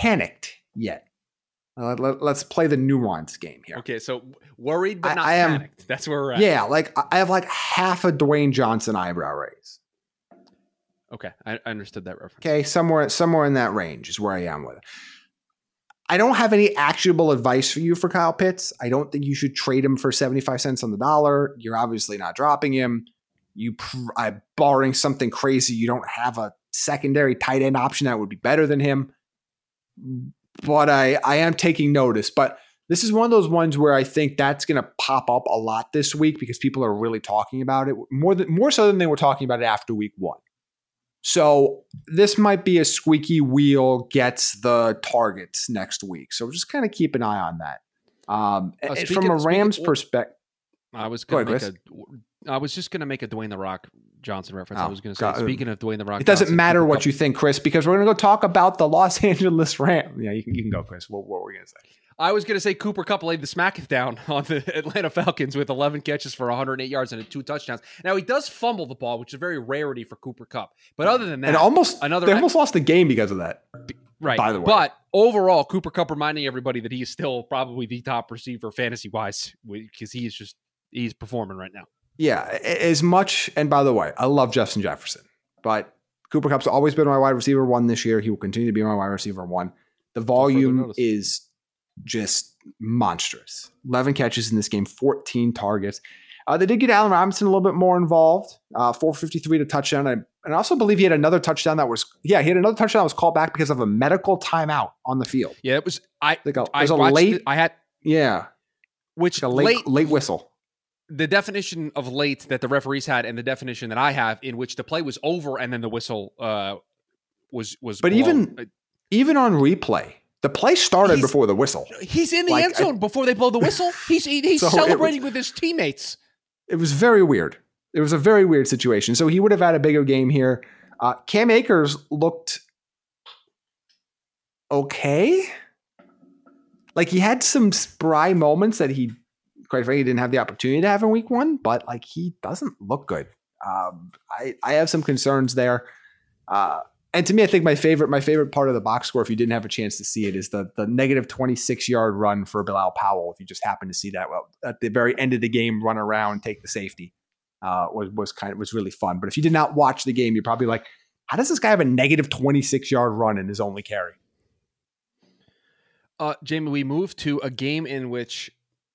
S2: panicked yet. Let's play the nuance game here.
S1: Okay, so worried but not panicked. That's where we're at.
S2: Yeah, like I have like half a Dwayne Johnson eyebrow raise.
S1: Okay, I understood that reference.
S2: Okay, somewhere in that range is where I am with it. I don't have any actionable advice for you for Kyle Pitts. I don't think you should trade him for 75 cents on the dollar. You're obviously not dropping him. Barring something crazy, you don't have a secondary tight end option that would be better than him. But I am taking notice. But this is one of those ones where I think that's going to pop up a lot this week because people are really talking about it more so than they were talking about it after week 1. So this might be a squeaky wheel gets the targets next week. So just kind of keep an eye on that. From a Rams perspective,
S1: I was just going to make a Dwayne The Rock Johnson reference. I was going to say, speaking of Dwayne The Rock,
S2: it doesn't matter what you think, Chris, because we're going to go talk about the Los Angeles Rams. Yeah, you can go, Chris. What were we going to say?
S1: I was going to say Cooper Kupp laid the smackdown on the Atlanta Falcons with 11 catches for 108 yards and 2 touchdowns. Now, he does fumble the ball, which is a very rarity for Cooper Kupp. But other than that,
S2: they almost lost the game because of that.
S1: Right.
S2: By the way.
S1: But overall, Cooper Kupp reminding everybody that he is still probably the top receiver fantasy-wise because he's performing right now.
S2: Yeah, as much, and by the way, I love Justin Jefferson, but Cooper Kupp's always been my wide receiver 1 this year. He will continue to be my wide receiver 1. The volume is just monstrous. 11 catches in this game, 14 targets. They did get Allen Robinson a little bit more involved, 453 to touchdown. And I also believe he had another touchdown that was called back because of a medical timeout on the field.
S1: Yeah, it was.
S2: Late whistle.
S1: The definition of late that the referees had and the definition that I have in which the play was over and then the whistle was
S2: But
S1: blown.
S2: even on replay, the play started before the whistle.
S1: He's in the end zone before they blow the whistle. He's so celebrating with his teammates.
S2: It was very weird. It was a very weird situation. So he would have had a bigger game here. Cam Akers looked okay. Like he had some spry moments that he, quite frankly, didn't have the opportunity to have in week 1, but like he doesn't look good. I have some concerns there. And to me, I think my favorite part of the box score, if you didn't have a chance to see it, is the negative 26-yard run for Bilal Powell. If you just happen to see that, well, at the very end of the game, run around, take the safety, was really fun. But if you did not watch the game, you're probably like, how does this guy have a negative 26-yard run in his only carry?
S1: Jamie, we move to a game in which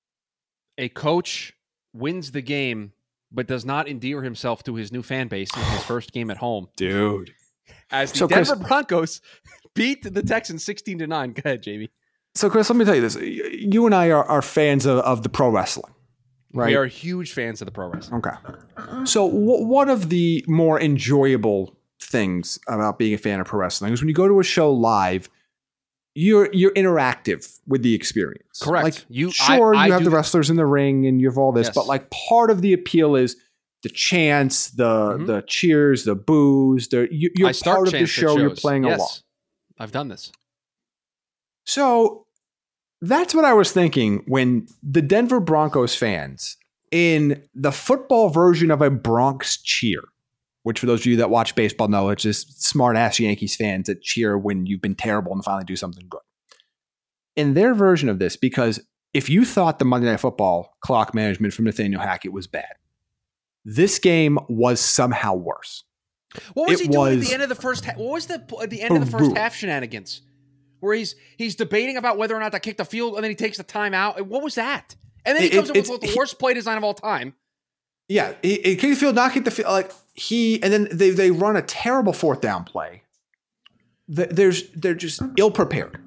S1: a coach wins the game, but does not endear himself to his new fan base in his first game at home.
S2: Dude.
S1: As the Denver Broncos beat the Texans 16-9. Go ahead, Jamie.
S2: So, Chris, let me tell you this. You and I are fans of the pro wrestling, right?
S1: We are huge fans of the pro wrestling.
S2: Okay. So one of the more enjoyable things about being a fan of pro wrestling is when you go to a show live, you're interactive with the experience.
S1: Correct.
S2: Like, you have the wrestlers in the ring and you have all this, yes. But like part of the appeal is the chants, the cheers, the boos. You're part of the show. You're playing along.
S1: I've done this.
S2: So that's what I was thinking when the Denver Broncos fans, in the football version of a Bronx cheer, which for those of you that watch baseball know, it's just smart-ass Yankees fans that cheer when you've been terrible and finally do something good. In their version of this, because if you thought the Monday Night Football clock management from Nathaniel Hackett was bad, this game was somehow worse.
S1: What was he doing at the end of the first half? What was the end of the first half shenanigans? Where he's debating about whether or not to kick the field, and then he takes the timeout. What was that? And then he comes up with the worst play design of all time.
S2: Yeah, he kicked the field, not kick the field. And then they run a terrible 4th down play. They're just ill prepared.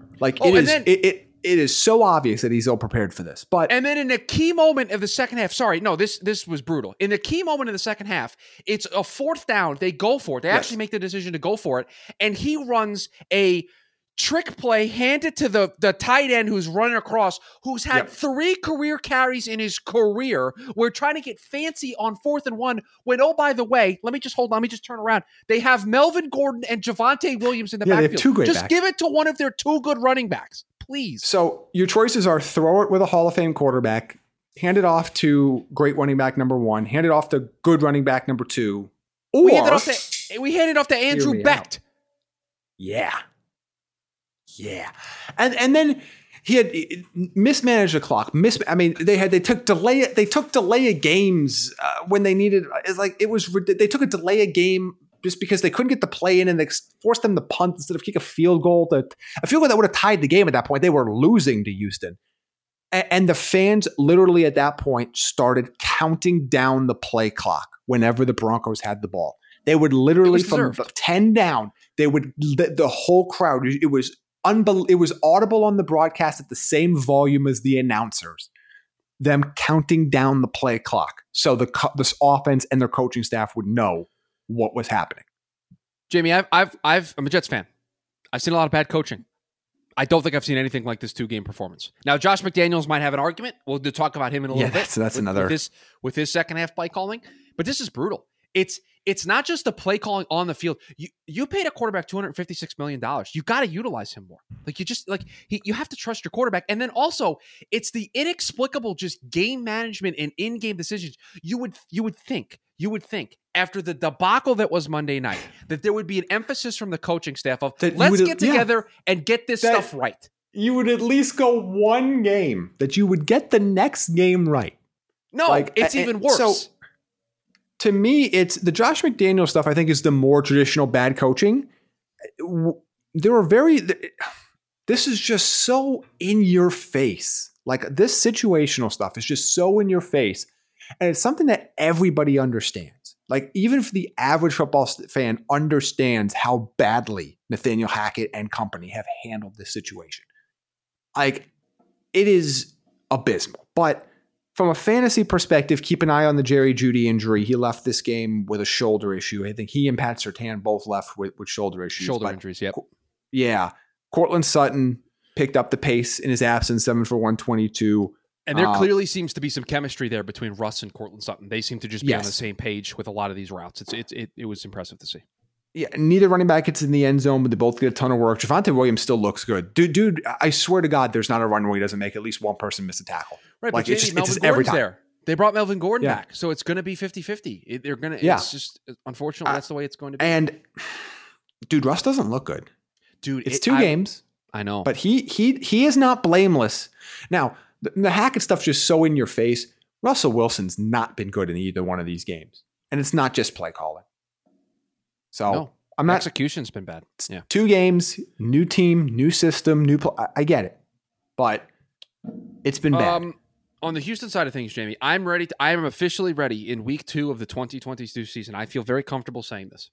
S2: It is so obvious that he's ill prepared for this.
S1: And then in the key moment of the second half, this was brutal. In the key moment of the second half, it's a 4th down. They go for it. They actually make the decision to go for it. And he runs a trick play, handed to the tight end who's running across, who's had 3 career carries in his career. We're trying to get fancy on 4th and 1 when, oh, by the way, let me just turn around. They have Melvin Gordon and Javonte Williams in the backfield.
S2: They have 2 great
S1: just
S2: backs.
S1: Give it to one of their 2 good running backs. Please.
S2: So your choices are throw it with a Hall of Fame quarterback, hand it off to great running back number 1, hand it off to good running back number 2, or
S1: we handed off to Andrew Becht.
S2: Yeah. Yeah. And then he had mismanaged the clock. They took delay of games when they needed. They took a delay of game just because they couldn't get the play in, and they forced them to punt instead of kick a field goal. A field goal that would have tied the game at that point. They were losing to Houston. And the fans literally at that point started counting down the play clock whenever the Broncos had the ball. They would literally from 10 down, the whole crowd, it was audible on the broadcast at the same volume as the announcers, them counting down the play clock. So this offense and their coaching staff would know what was happening.
S1: Jamie, I'm a Jets fan. I've seen a lot of bad coaching. I don't think I've seen anything like this 2-game performance. Now, Josh McDaniels might have an argument. We'll talk about him in a little bit.
S2: That's another
S1: with his second half play calling. But this is brutal. It's not just the play calling on the field. You paid a quarterback $256 million. You got to utilize him more. You have to trust your quarterback. And then also, it's the inexplicable just game management and in-game decisions. You would think after the debacle that was Monday night that there would be an emphasis from the coaching staff of let's get together and get this stuff right.
S2: You would at least go one game that you would get the next game right.
S1: No, it's even worse. So,
S2: to me, it's the Josh McDaniels stuff, I think, is the more traditional bad coaching. This is just so in your face. Like, this situational stuff is just so in your face. And it's something that everybody understands. Like, even if the average football fan understands how badly Nathaniel Hackett and company have handled this situation. Like, it is abysmal. But from a fantasy perspective, keep an eye on the Jerry Jeudy injury. He left this game with a shoulder issue. I think he and Pat Surtain both left with shoulder issues.
S1: Injuries, yep.
S2: Yeah. Cortland Sutton picked up the pace in his absence, 7 for 122.
S1: And there clearly seems to be some chemistry there between Russ and Cortland Sutton. They seem to just be on the same page with a lot of these routes. It was impressive to see. Yeah,
S2: neither running back gets in the end zone, but they both get a ton of work. Javonte Williams still looks good. Dude, I swear to God, there's not a run where he doesn't make at least one person miss a tackle.
S1: Right, like, but it's just every time. There. They brought Melvin Gordon back, so it's going to be 50-50. It's just, unfortunately, that's the way it's going to be.
S2: And, dude, Russ doesn't look good.
S1: Dude,
S2: it's 2 games.
S1: I know.
S2: But he is not blameless. Now, the Hackett stuff's just so in your face. Russell Wilson's not been good in either one of these games. And it's not just play calling. So I'm not.
S1: Execution's been bad. Yeah.
S2: 2 games, new team, new system, I get it. But it's been bad.
S1: On the Houston side of things, Jamie, I am officially ready in week 2 of the 2022 season. I feel very comfortable saying this.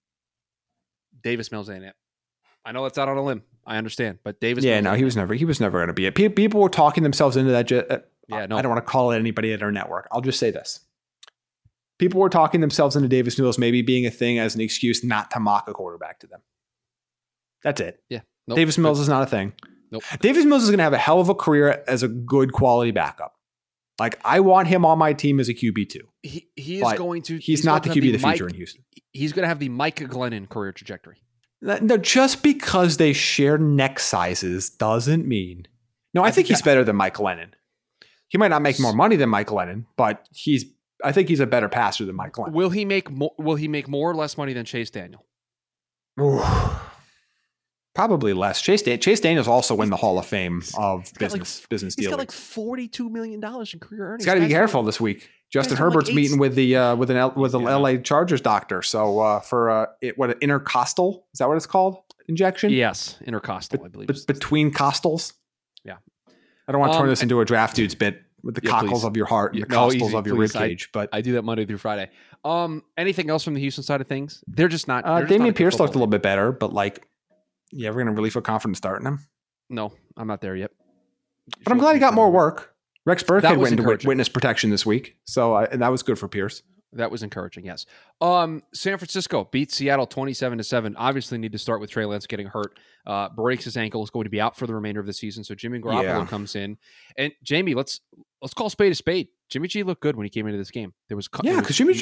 S1: Davis Mills ain't it. I know that's out on a limb. I understand, but Davis.
S2: Yeah, no, he was never going to be it. People were talking themselves into that. I don't want to call it anybody at our network. I'll just say this: people were talking themselves into Davis Mills maybe being a thing as an excuse not to mock a quarterback to them. That's it.
S1: Yeah,
S2: Davis Mills is not a thing.
S1: Nope.
S2: Davis Mills is going to have a hell of a career as a good quality backup. Like, I want him on my team as a QB2.
S1: He is going to.
S2: He's not the QB of the future in Houston.
S1: He's going to have the Mike Glennon career trajectory.
S2: No, just because they share neck sizes doesn't mean. No, I think he's better than Mike Glennon. He might not make more money than Mike Glennon, but I think he's a better passer than Mike Glennon.
S1: Will he make more or less money than Chase Daniel?
S2: Ooh, probably less. Chase Daniel's also in the Hall of Fame of business dealing.
S1: He's got like $42 million in career earnings.
S2: He's got to be careful this week. Justin Herbert's meeting with the LA Chargers doctor. So for intercostal, is that what it's called? Injection?
S1: Yes, intercostal, I believe.
S2: Between costals?
S1: Yeah.
S2: I don't want to turn this into a draft dudes bit with the cockles of your heart and the costals of your ribcage. But
S1: I do that Monday through Friday. Anything else from the Houston side of things? They're just not.
S2: Dameon Pierce looked a little bit better, but we're going to really feel confident starting him.
S1: No, I'm not there yet.
S2: But I'm glad he got more work. Rex Burkhead went into witness protection this week, and that was good for Pierce.
S1: That was encouraging, yes. San Francisco beat Seattle 27-7. Obviously need to start with Trey Lance getting hurt. Breaks his ankle, is going to be out for the remainder of the season. So Jimmy Garoppolo comes in. And Jamie, let's call spade a spade. Jimmy G looked good when he came into this game.
S2: Because Jimmy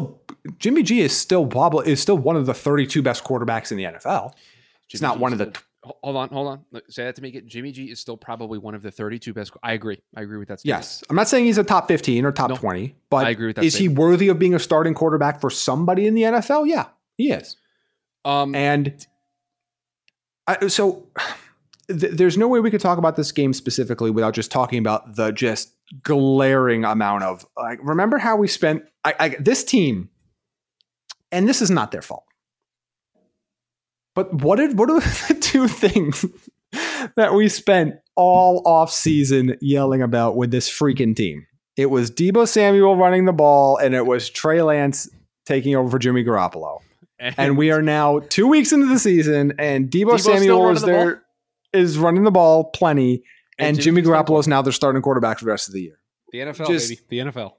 S2: G is still one of the 32 best quarterbacks in the NFL. He's not one of the
S1: Hold on. Say that to make it. Jimmy G is still probably one of the 32 best. I agree with that statement.
S2: Yes. I'm not saying he's a top 15 or top 20, but
S1: I agree with that
S2: is statement. He worthy of being a starting quarterback for somebody in the NFL? Yeah, he is. So there's no way we could talk about this game specifically without just talking about the just glaring amount of like. Remember how we spent this team, and this is not their fault. But what are the two things that we spent all off season yelling about with this freaking team? It was Deebo Samuel running the ball, and it was Trey Lance taking over for Jimmy Garoppolo. And we are now 2 weeks into the season, and Deebo Samuel is running the ball plenty, and Jimmy Garoppolo is now their starting quarterback for the rest of the year.
S1: The NFL, baby. The NFL.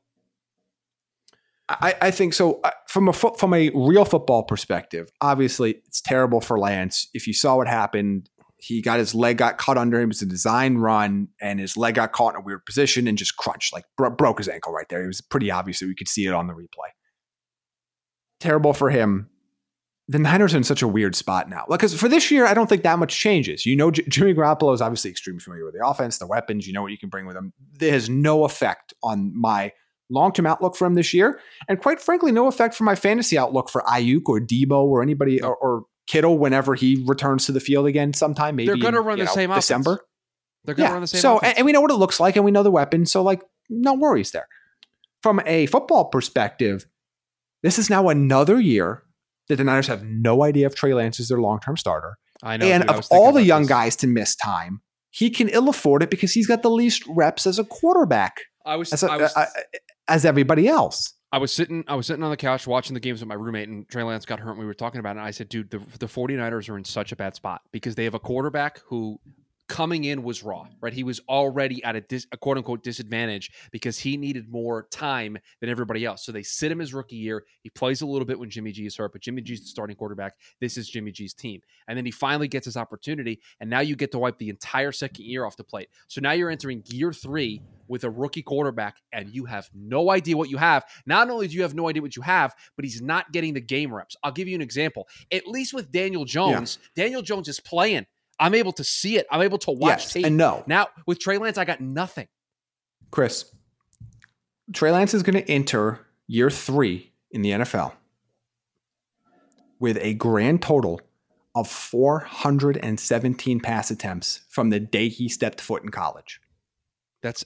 S2: I think so. From a real football perspective, obviously it's terrible for Lance. If you saw what happened, his leg got cut under him. It was a design run, and his leg got caught in a weird position and just crunched, like broke his ankle right there. It was pretty obvious that we could see it on the replay. Terrible for him. The Niners are in such a weird spot now. Because for this year, I don't think that much changes. Jimmy Garoppolo is obviously extremely familiar with the offense, the weapons. You know what you can bring with him. There has no effect on my long-term outlook for him this year. And quite frankly, no effect for my fantasy outlook for Ayuk or Deebo or anybody or Kittle whenever he returns to the field again sometime. Maybe
S1: they're going to run the same
S2: December.
S1: Offense. They're going to run the same
S2: so,
S1: offense.
S2: And we know what it looks like, and we know the weapons. So, like, no worries there. From a football perspective, this is now another year that the Niners have no idea if Trey Lance is their long-term starter.
S1: I know.
S2: And of all the young guys to miss time, he can ill afford it because he's got the least reps as a quarterback as everybody else.
S1: I was sitting on the couch watching the games with my roommate, and Trey Lance got hurt, and we were talking about it, and I said, dude, the 49ers are in such a bad spot because they have a quarterback who coming in was raw, right? He was already at a quote-unquote disadvantage because he needed more time than everybody else. So they sit him his rookie year. He plays a little bit when Jimmy G is hurt, but Jimmy G's the starting quarterback. This is Jimmy G's team. And then he finally gets his opportunity, and now you get to wipe the entire second year off the plate. So now you're entering year 3 with a rookie quarterback, and you have no idea what you have. Not only do you have no idea what you have, but he's not getting the game reps. I'll give you an example. At least with Daniel Jones, Daniel Jones is playing. I'm able to see it. I'm able to watch tape.
S2: And no.
S1: Now, with Trey Lance, I got nothing.
S2: Chris, Trey Lance is going to enter year 3 in the NFL with a grand total of 417 pass attempts from the day he stepped foot in college.
S1: That's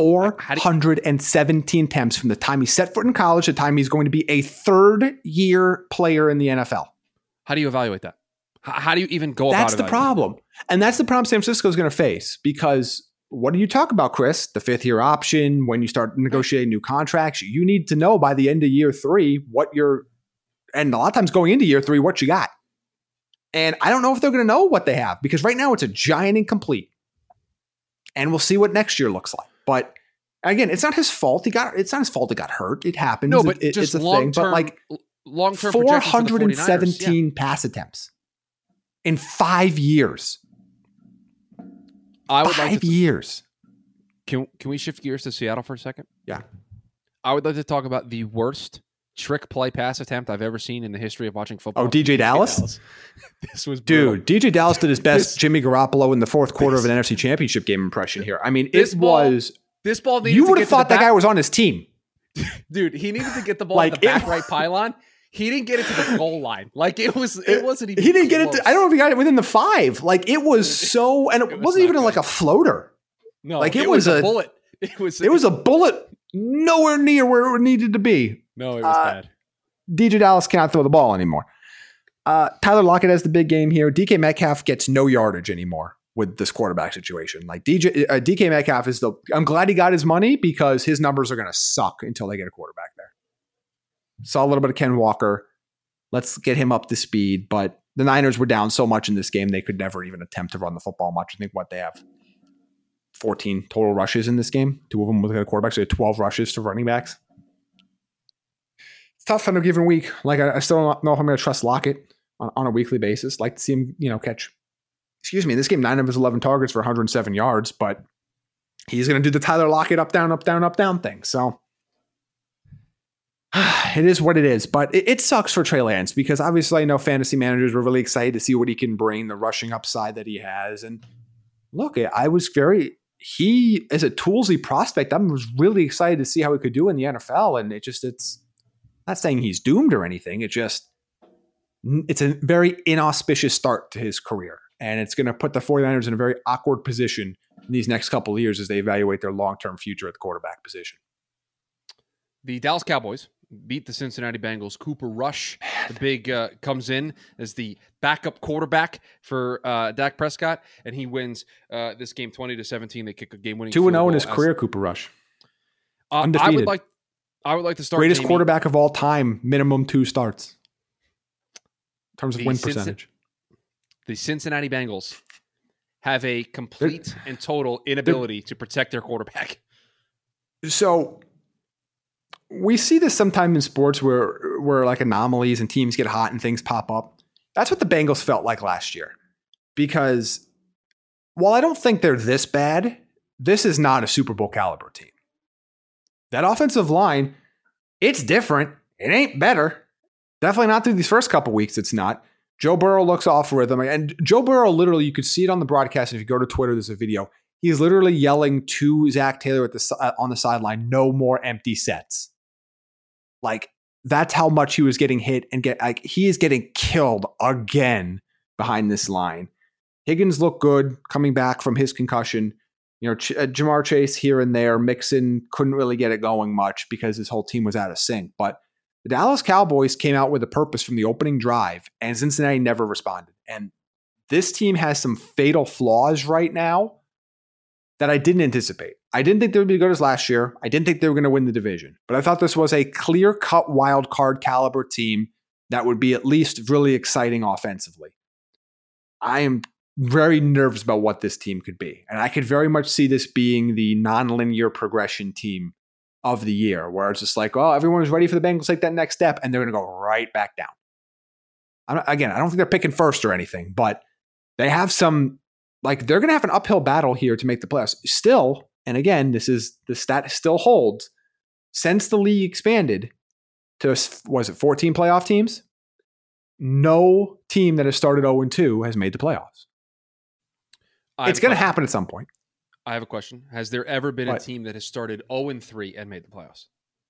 S2: 417 attempts from the time he set foot in college to the time he's going to be a third-year player in the NFL.
S1: How do you evaluate that? How do you even go about it?
S2: That's the problem. And that's the problem San Francisco is going to face because what do you talk about, Chris? The 5th-year option, when you start negotiating new contracts, you need to know by the end of year 3 and a lot of times going into year 3, what you got. And I don't know if they're going to know what they have because right now it's a giant incomplete. And we'll see what next year looks like. But again, it's not his fault. It's not his fault he got hurt. It happens.
S1: No, but
S2: it's a
S1: thing.
S2: But like
S1: long-term
S2: 417 pass attempts in 5 years.
S1: I would
S2: 5 years.
S1: Can we shift gears to Seattle for a second?
S2: Yeah.
S1: I would like to talk about the worst trick play pass attempt I've ever seen in the history of watching football.
S2: Oh, DJ Dallas?
S1: This was brutal.
S2: Dude, DJ Dallas did his best Jimmy Garoppolo in the fourth quarter of an NFC Championship game impression here. I mean, this ball needed you would have thought that guy was on his team.
S1: Dude, he needed to get the ball like in the back right pylon. He didn't get it to the goal line. Like it wasn't even
S2: he didn't
S1: close.
S2: get it I don't know if he got it within the 5. Like it was so and it wasn't even like a floater.
S1: No,
S2: like it was a bullet. It was a bullet nowhere near where it needed to be.
S1: No, it was bad.
S2: DJ Dallas cannot throw the ball anymore. Tyler Lockett has the big game here. DK Metcalf gets no yardage anymore with this quarterback situation. Like DK Metcalf I'm glad he got his money because his numbers are going to suck until they get a quarterback there. Saw a little bit of Ken Walker. Let's get him up to speed. But the Niners were down so much in this game, they could never even attempt to run the football much. I think they have 14 total rushes in this game. 2 of them with a quarterback, so 12 rushes to running backs. It's tough on a given week. Like I still don't know if I'm going to trust Lockett on a weekly basis. Like to see him, catch. Excuse me. In this game, 9 of his 11 targets for 107 yards, but he's going to do the Tyler Lockett up down thing. So it is what it is. But it sucks for Trey Lance because obviously I know fantasy managers were really excited to see what he can bring, the rushing upside that he has. And look, he is a toolsy prospect. I was really excited to see how he could do in the NFL. And it's not saying he's doomed or anything. It's a very inauspicious start to his career. And it's going to put the 49ers in a very awkward position in these next couple of years as they evaluate their long-term future at the quarterback position.
S1: The Dallas Cowboys beat the Cincinnati Bengals. Cooper Rush, the big, comes in as the backup quarterback for Dak Prescott, and he wins this game 20-17. They kick a game-winning
S2: 2-0 in his career, Cooper Rush. Undefeated.
S1: I would like to start.
S2: Greatest quarterback of all time, minimum 2 starts in terms of win percentage.
S1: The Cincinnati Bengals have a complete and total inability to protect their quarterback.
S2: So we see this sometimes in sports where like anomalies and teams get hot and things pop up. That's what the Bengals felt like last year. Because while I don't think they're this bad, this is not a Super Bowl caliber team. That offensive line, it's different. It ain't better. Definitely not through these first couple weeks. It's not. Joe Burrow looks off rhythm. And Joe Burrow, literally, you could see it on the broadcast. If you go to Twitter, there's a video. He's literally yelling to Zach Taylor on the sideline, no more empty sets. Like, that's how much he was getting hit and he is getting killed again behind this line. Higgins looked good coming back from his concussion. Jamar Chase here and there. Mixon couldn't really get it going much because his whole team was out of sync. But the Dallas Cowboys came out with a purpose from the opening drive, and Cincinnati never responded. And this team has some fatal flaws right now that I didn't anticipate. I didn't think they would be as good as last year. I didn't think they were going to win the division. But I thought this was a clear-cut wild card caliber team that would be at least really exciting offensively. I am very nervous about what this team could be. And I could very much see this being the non-linear progression team of the year, where it's just like, oh, everyone's ready for the Bengals to take that next step, and they're going to go right back down. I don't think they're picking first or anything, but they have some, like, they're going to have an uphill battle here to make the playoffs. Still, and again, the stat still holds, since the league expanded to, was it 14 playoff teams? No team that has started 0-2 has made the playoffs. It's going to happen at some point.
S1: I have a question. Has there ever been a team that has started 0-3 and made the playoffs?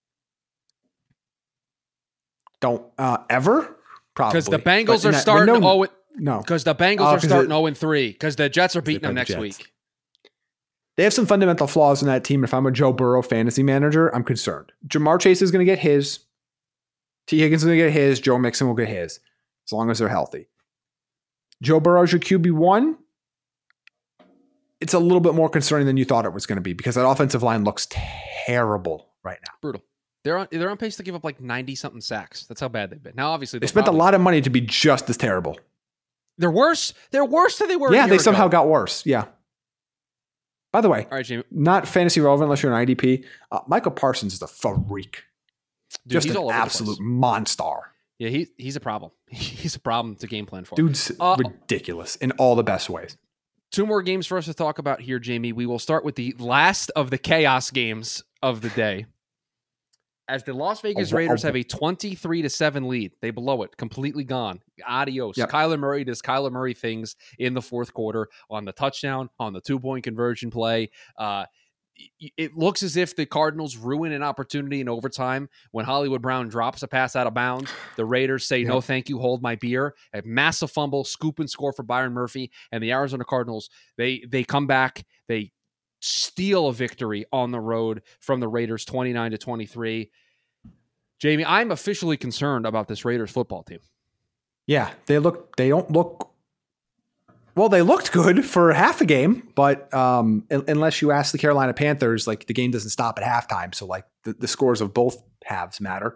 S2: Don't ever? Probably.
S1: Because the Bengals are starting 0. No. Because the Bengals are starting 0-3. Because the Jets are beating them next week.
S2: They have some fundamental flaws in that team. If I'm a Joe Burrow fantasy manager, I'm concerned. Jamar Chase is going to get his. T. Higgins is going to get his. Joe Mixon will get his. As long as they're healthy. Joe Burrow's your QB1. It's a little bit more concerning than you thought it was going to be because that offensive line looks terrible right now.
S1: Brutal. They're on pace to give up like 90-something sacks. That's how bad they've been. Now, obviously,
S2: they spent a lot of money to be just as terrible.
S1: They're worse. They're worse than they were.
S2: Yeah, they somehow got worse. Yeah. By the way,
S1: all right, Jamie.
S2: Not fantasy relevant unless you're an IDP. Michael Parsons is a freak.
S1: Dude,
S2: just an absolute monster.
S1: Yeah, he's a problem. He's a problem to game plan for.
S2: Dude's ridiculous in all the best ways.
S1: 2 more games for us to talk about here, Jamie. We will start with the last of the chaos games of the day. As the Las Vegas Raiders have a 23-7 lead. They blow it. Completely gone. Adios. Yep. Kyler Murray does Kyler Murray things in the fourth quarter on the touchdown, on the 2-point conversion play. It looks as if the Cardinals ruin an opportunity in overtime when Hollywood Brown drops a pass out of bounds. The Raiders say, no, thank you, hold my beer. A massive fumble, scoop and score for Byron Murphy. And the Arizona Cardinals, they come back. They steal a victory on the road from the Raiders, 29-23. Jamie, I'm officially concerned about this Raiders football team.
S2: Yeah, they don't look. Well, they looked good for half a game, but unless you ask the Carolina Panthers, like the game doesn't stop at halftime. So like the scores of both halves matter.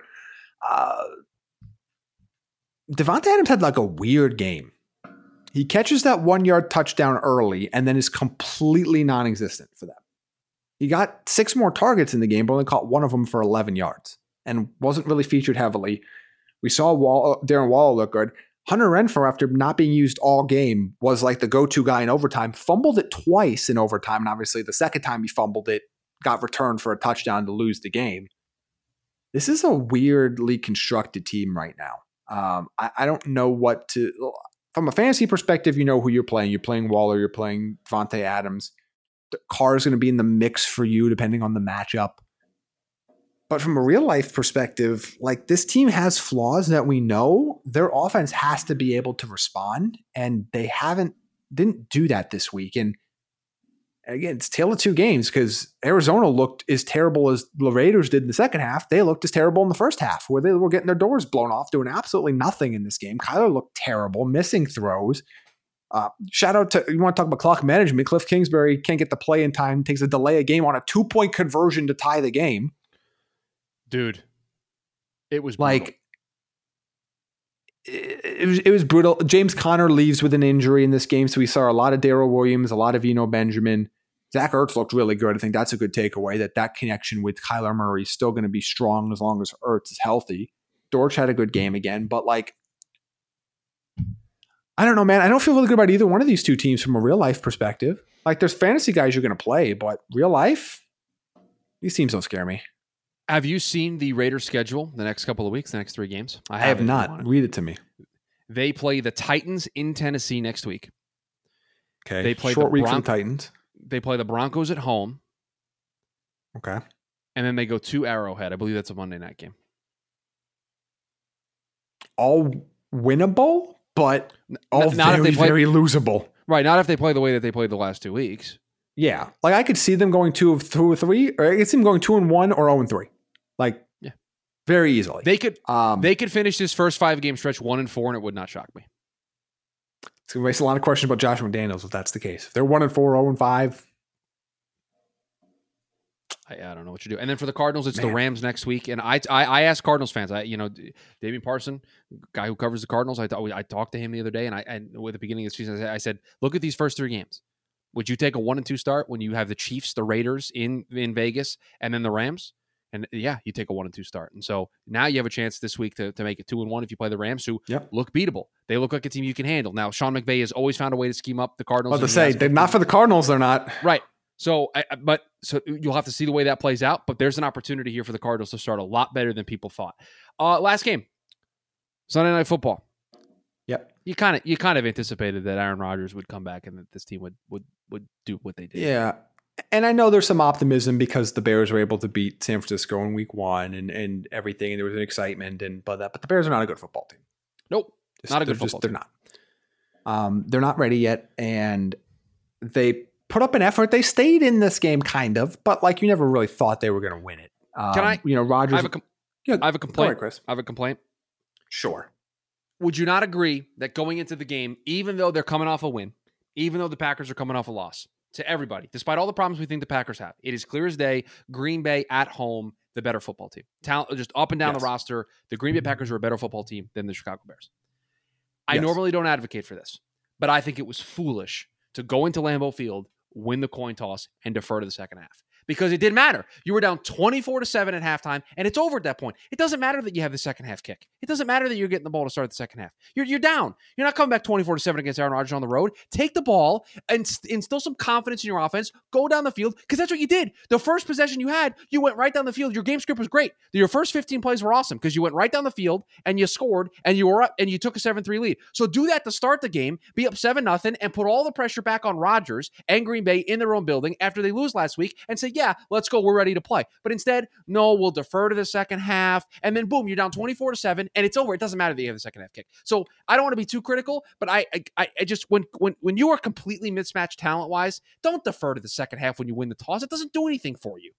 S2: Davante Adams had like a weird game. He catches that 1-yard touchdown early and then is completely non-existent for them. He got 6 more targets in the game, but only caught 1 of them for 11 yards and wasn't really featured heavily. We saw Darren Waller look good. Hunter Renfrow, after not being used all game, was like the go-to guy in overtime. Fumbled it twice in overtime, and obviously the second time he fumbled it, got returned for a touchdown to lose the game. This is a weirdly constructed team right now. I don't know what to... From a fantasy perspective, you know who you're playing. You're playing Waller. You're playing Davante Adams. The Carr is going to be in the mix for you depending on the matchup. But from a real-life perspective, like this team has flaws that we know. Their offense has to be able to respond, and they haven't didn't do that this week. And again, it's tale of two games because Arizona looked as terrible as the Raiders did in the second half. They looked as terrible in the first half, where they were getting their doors blown off, doing absolutely nothing in this game. Kyler looked terrible, missing throws. Shout out to, you want to talk about clock management, Cliff Kingsbury can't get the play in time, takes a delay a game on a 2-point conversion to tie the game.
S1: Dude, it was brutal.
S2: Like, it was brutal. James Conner leaves with an injury in this game, so we saw a lot of Darrell Williams, a lot of Eno Benjamin. Zach Ertz looked really good. I think that's a good takeaway, that connection with Kyler Murray is still going to be strong as long as Ertz is healthy. Dortch had a good game again, but like, I don't know, man. I don't feel really good about either one of these two teams from a real life perspective. Like, there's fantasy guys you're going to play, but real life, these teams don't scare me.
S1: Have you seen the Raiders schedule the next couple of weeks, the next 3 games?
S2: I have not. Read it to me.
S1: They play the Titans in Tennessee next week.
S2: Okay.
S1: They play
S2: short week for the Titans.
S1: They play the Broncos at home.
S2: Okay.
S1: And then they go to Arrowhead. I believe that's a Monday night game.
S2: All winnable, but all
S1: not if they play,
S2: very losable.
S1: Right. Not if they play the way that they played the last 2 weeks.
S2: Yeah. Like, I could see them going 2 or 3, or I could see them going 2-1 or 0-3. Like, yeah, very easily.
S1: They could finish this first 5-game stretch 1-4, and it would not shock me.
S2: It's going to raise a lot of questions about Josh McDaniels if that's the case. If they're 1-4, 0-5.
S1: I don't know what you do. And then for the Cardinals, it's the Rams next week. And I asked Cardinals fans, Damian Parson, guy who covers the Cardinals, I talked to him the other day, and with the beginning of the season, I said, look at these first 3 games. Would you take a 1-2 start when you have the Chiefs, the Raiders in Vegas, and then the Rams? And yeah, you take a 1-2 start. And so now you have a chance this week to make it 2-1 if you play the Rams, who look beatable. They look like a team you can handle. Now, Sean McVay has always found a way to scheme up the Cardinals.
S2: Well, to say, they're not for the Cardinals, they're not.
S1: Right. So you'll have to see the way that plays out. But there's an opportunity here for the Cardinals to start a lot better than people thought. Last game, Sunday Night Football.
S2: Yep.
S1: You kind of anticipated that Aaron Rodgers would come back and that this team would do what they did.
S2: Yeah. And I know there's some optimism because the Bears were able to beat San Francisco in week 1 and everything, and there was an excitement but the Bears are not a good football team.
S1: Nope. Not a good football team.
S2: They're not. They're not ready yet, and they put up an effort. They stayed in this game kind of, but like, you never really thought they were going to win it. Rodgers.
S1: I have a complaint.
S2: Go ahead, Chris.
S1: I have a complaint.
S2: Sure.
S1: Would you not agree that going into the game, even though they're coming off a win, even though the Packers are coming off a loss, to everybody, despite all the problems we think the Packers have, it is clear as day, Green Bay at home, the better football team. Talent, just up and down the roster, the Green Bay Packers are a better football team than the Chicago Bears. I normally don't advocate for this, but I think it was foolish to go into Lambeau Field, win the coin toss, and defer to the second half. Because it didn't matter. You were down 24-7 at halftime, and it's over at that point. It doesn't matter that you have the second half kick. It doesn't matter that you're getting the ball to start the second half. You're down. You're not coming back 24-7 against Aaron Rodgers on the road. Take the ball and instill some confidence in your offense. Go down the field, because that's what you did. The first possession you had, you went right down the field. Your game script was great. Your first 15 plays were awesome because you went right down the field and you scored and you were up and you took a 7-3 lead. So do that to start the game, be up 7-0, and put all the pressure back on Rodgers and Green Bay in their own building after they lose last week and say, yeah, let's go. We're ready to play. But instead, no, we'll defer to the second half. And then boom, you're down 24-7 and it's over. It doesn't matter that you have the second half kick. So I don't want to be too critical, but I just, when you are completely mismatched talent-wise, don't defer to the second half when you win the toss. It doesn't do anything for you.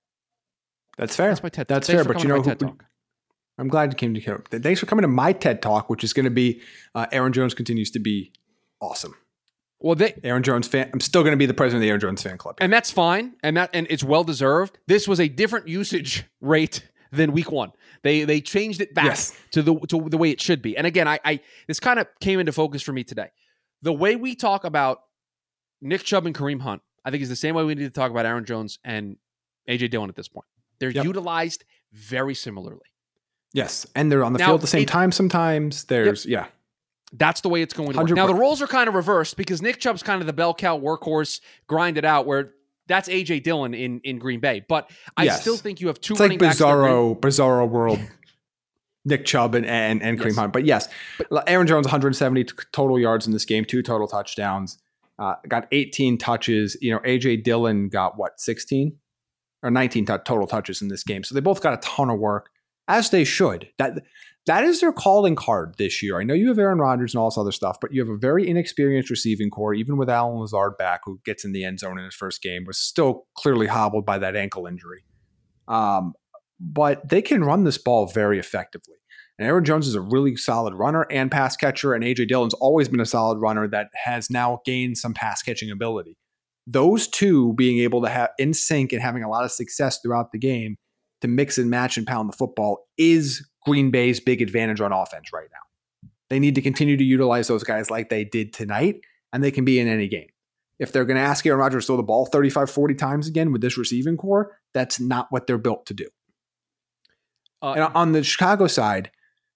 S2: That's fair.
S1: That's my TED.
S2: That's fair. But you know, I'm glad you came to. Thanks for coming to my TED Talk, which is going to be Aaron Jones continues to be awesome.
S1: Well,
S2: Aaron Jones fan. I'm still going to be the president of the Aaron Jones fan club,
S1: and that's fine, and it's well deserved. This was a different usage rate than week 1. They changed it back to the way it should be. And again, I this kind of came into focus for me today. The way we talk about Nick Chubb and Kareem Hunt, I think, is the same way we need to talk about Aaron Jones and AJ Dillon at this point. They're utilized very similarly.
S2: Yes, and they're on the field at the same time sometimes. There's
S1: That's the way it's going to work. Now, the roles are kind of reversed because Nick Chubb's kind of the bell cow workhorse, grind it out, where that's A.J. Dillon in Green Bay. But I still think you have two running backs.
S2: It's like bizarro world, Nick Chubb and Kareem Hunt. But yes, Aaron Jones, 170 total yards in this game, 2 total touchdowns, got 18 touches. A.J. Dillon got, 16? Or 19 total touches in this game. So they both got a ton of work. as they should. That is their calling card this year. I know you have Aaron Rodgers and all this other stuff, but you have a very inexperienced receiving core, even with Allen Lazard back, who gets in the end zone in his first game, was still clearly hobbled by that ankle injury. But they can run this ball very effectively. And Aaron Jones is a really solid runner and pass catcher, and A.J. Dillon's always been a solid runner that has now gained some pass catching ability. Those two being able to have in sync and having a lot of success throughout the game to mix and match and pound the football is Green Bay's big advantage on offense right now. They need to continue to utilize those guys like they did tonight, and they can be in any game. If they're going to ask Aaron Rodgers to throw the ball 35, 40 times again with this receiving core, that's not what they're built to do. And on the Chicago side,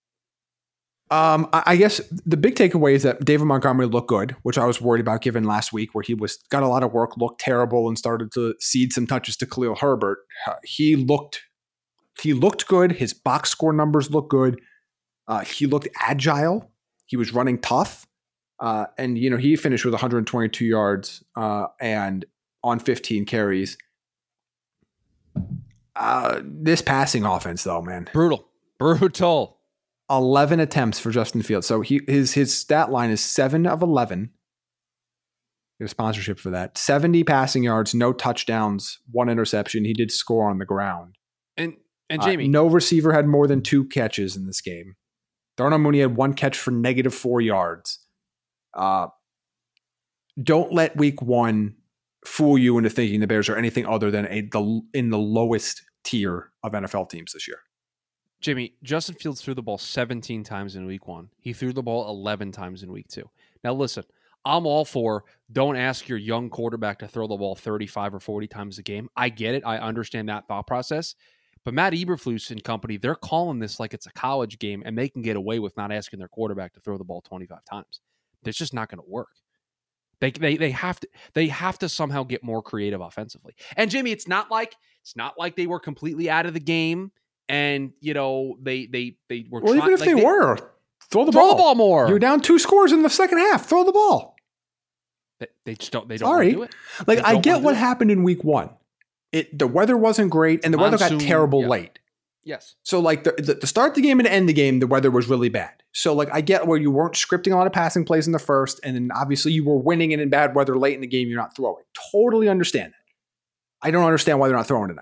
S2: I guess the big takeaway is that David Montgomery looked good, which I was worried about given last week where he got a lot of work, looked terrible, and started to cede some touches to Khalil Herbert. He looked good. His box score numbers look good. He looked agile. He was running tough. And, he finished with 122 yards and on 15 carries. This passing offense, though, man.
S1: Brutal.
S2: 11 attempts for Justin Fields. So his stat line is 7 of 11. Get a sponsorship for that. 70 passing yards, no touchdowns, 1 interception. He did score on the ground.
S1: And Jamie,
S2: no receiver had more than 2 catches in this game. Darnell Mooney had 1 catch for -4 yards. Don't let week 1 fool you into thinking the Bears are anything other than in the lowest tier of NFL teams this year.
S1: Jamie, Justin Fields threw the ball 17 times in week 1. He threw the ball 11 times in week 2. Now listen, I'm all for don't ask your young quarterback to throw the ball 35 or 40 times a game. I get it. I understand that thought process. But Matt Eberflus and company, they're calling this like it's a college game, and they can get away with not asking their quarterback to throw the ball 25 times. It's just not going to work. They have to somehow get more creative offensively. And Jamie, it's not like they were completely out of the game, and they were.
S2: Well, even if they were, throw the
S1: ball more.
S2: You're down 2 scores in the second half. Throw the ball.
S1: They just don't. They don't want to do it.
S2: Like I get what happened in week 1. The weather wasn't great, and the weather got terrible late.
S1: Yes.
S2: So like the start the game and end the game, the weather was really bad. So like I get where you weren't scripting a lot of passing plays in the first, and then obviously you were winning, and in bad weather late in the game, you're not throwing. Totally understand that. I don't understand why they're not throwing tonight.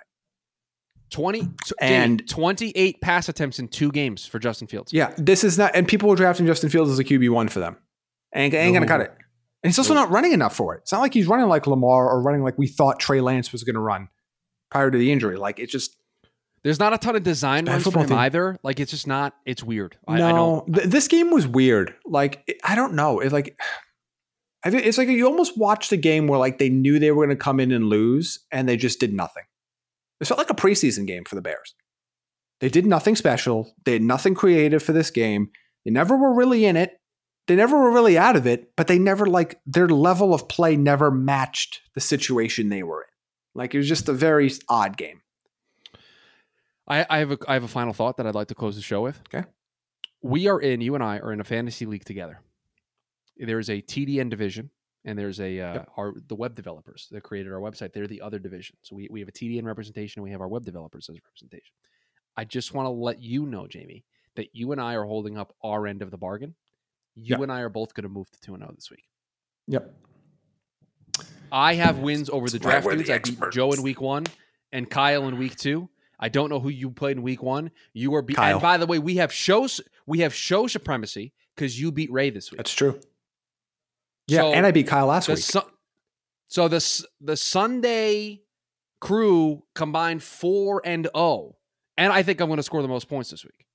S1: 28 pass attempts in 2 games for Justin Fields.
S2: Yeah, this is not, and people were drafting Justin Fields as a QB1 for them. Ain't gonna cut it. And he's also not running enough for it. It's not like he's running like Lamar or running like we thought Trey Lance was going to run prior to the injury. Like it's just.
S1: There's not a ton of design runs for him either. Like it's just not. It's weird.
S2: This game was weird. Like I don't know. It's like you almost watched a game where like they knew they were going to come in and lose, and they just did nothing. It felt like a preseason game for the Bears. They did nothing special. They had nothing creative for this game. They never were really in it. They never were really out of it, but they never their level of play never matched the situation they were in. Like it was just a very odd game.
S1: I have a final thought that I'd like to close the show with.
S2: Okay.
S1: You and I are in a fantasy league together. There's a TDN division, and there's the web developers that created our website. They're the other division. So we have a TDN representation, and we have our web developers as a representation. I just want to let you know, Jamie, that you and I are holding up our end of the bargain. You and I are both going to move to 2-0 this week.
S2: Yep.
S1: I have wins over the draft dudes. I beat Joe in week 1 and Kyle in week 2. I don't know who you played in week 1. You are
S2: Kyle.
S1: And by the way, we have show supremacy because you beat Ray this week.
S2: That's true. Yeah, and I beat Kyle last week.
S1: So the Sunday crew combined 4-0, and I think I'm going to score the most points this week.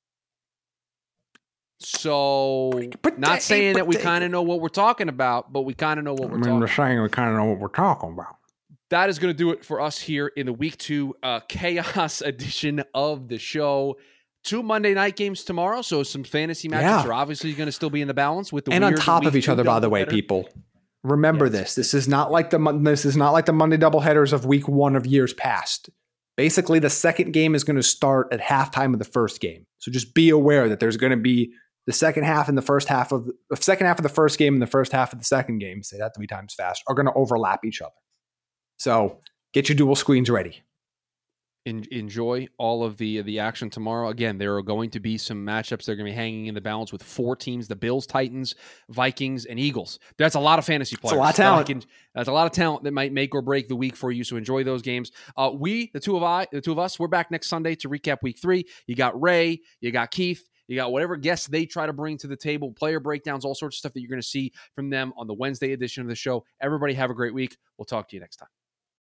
S1: So, not saying that we kind of know what we're talking about, but we kind of know what we're talking about.
S2: I'm saying we kind of know what we're talking about.
S1: That is going to do it for us here in the week 2 chaos edition of the show. 2 Monday night games tomorrow, so some fantasy matches are obviously going to still be in the balance with the
S2: and on top of each other. By the way, people remember this. This is not like the Monday doubleheaders of week 1 of years past. Basically, the second game is going to start at halftime of the first game. So just be aware that there's going to be the second half and the first half of the second half of the first game and the first half of the second game. Say that 3 times fast. Are going to overlap each other. So get your dual screens ready.
S1: enjoy all of the action tomorrow. Again, there are going to be some matchups that are going to be hanging in the balance with 4 teams: the Bills, Titans, Vikings, and Eagles. That's a lot of fantasy players.
S2: That's a lot of talent.
S1: That's a lot of talent that might make or break the week for you. So enjoy those games. The two of us, we're back next Sunday to recap week 3. You got Ray, you got Keith, you got whatever guests they try to bring to the table, player breakdowns, all sorts of stuff that you're going to see from them on the Wednesday edition of the show. Everybody have a great week. We'll talk to you next time.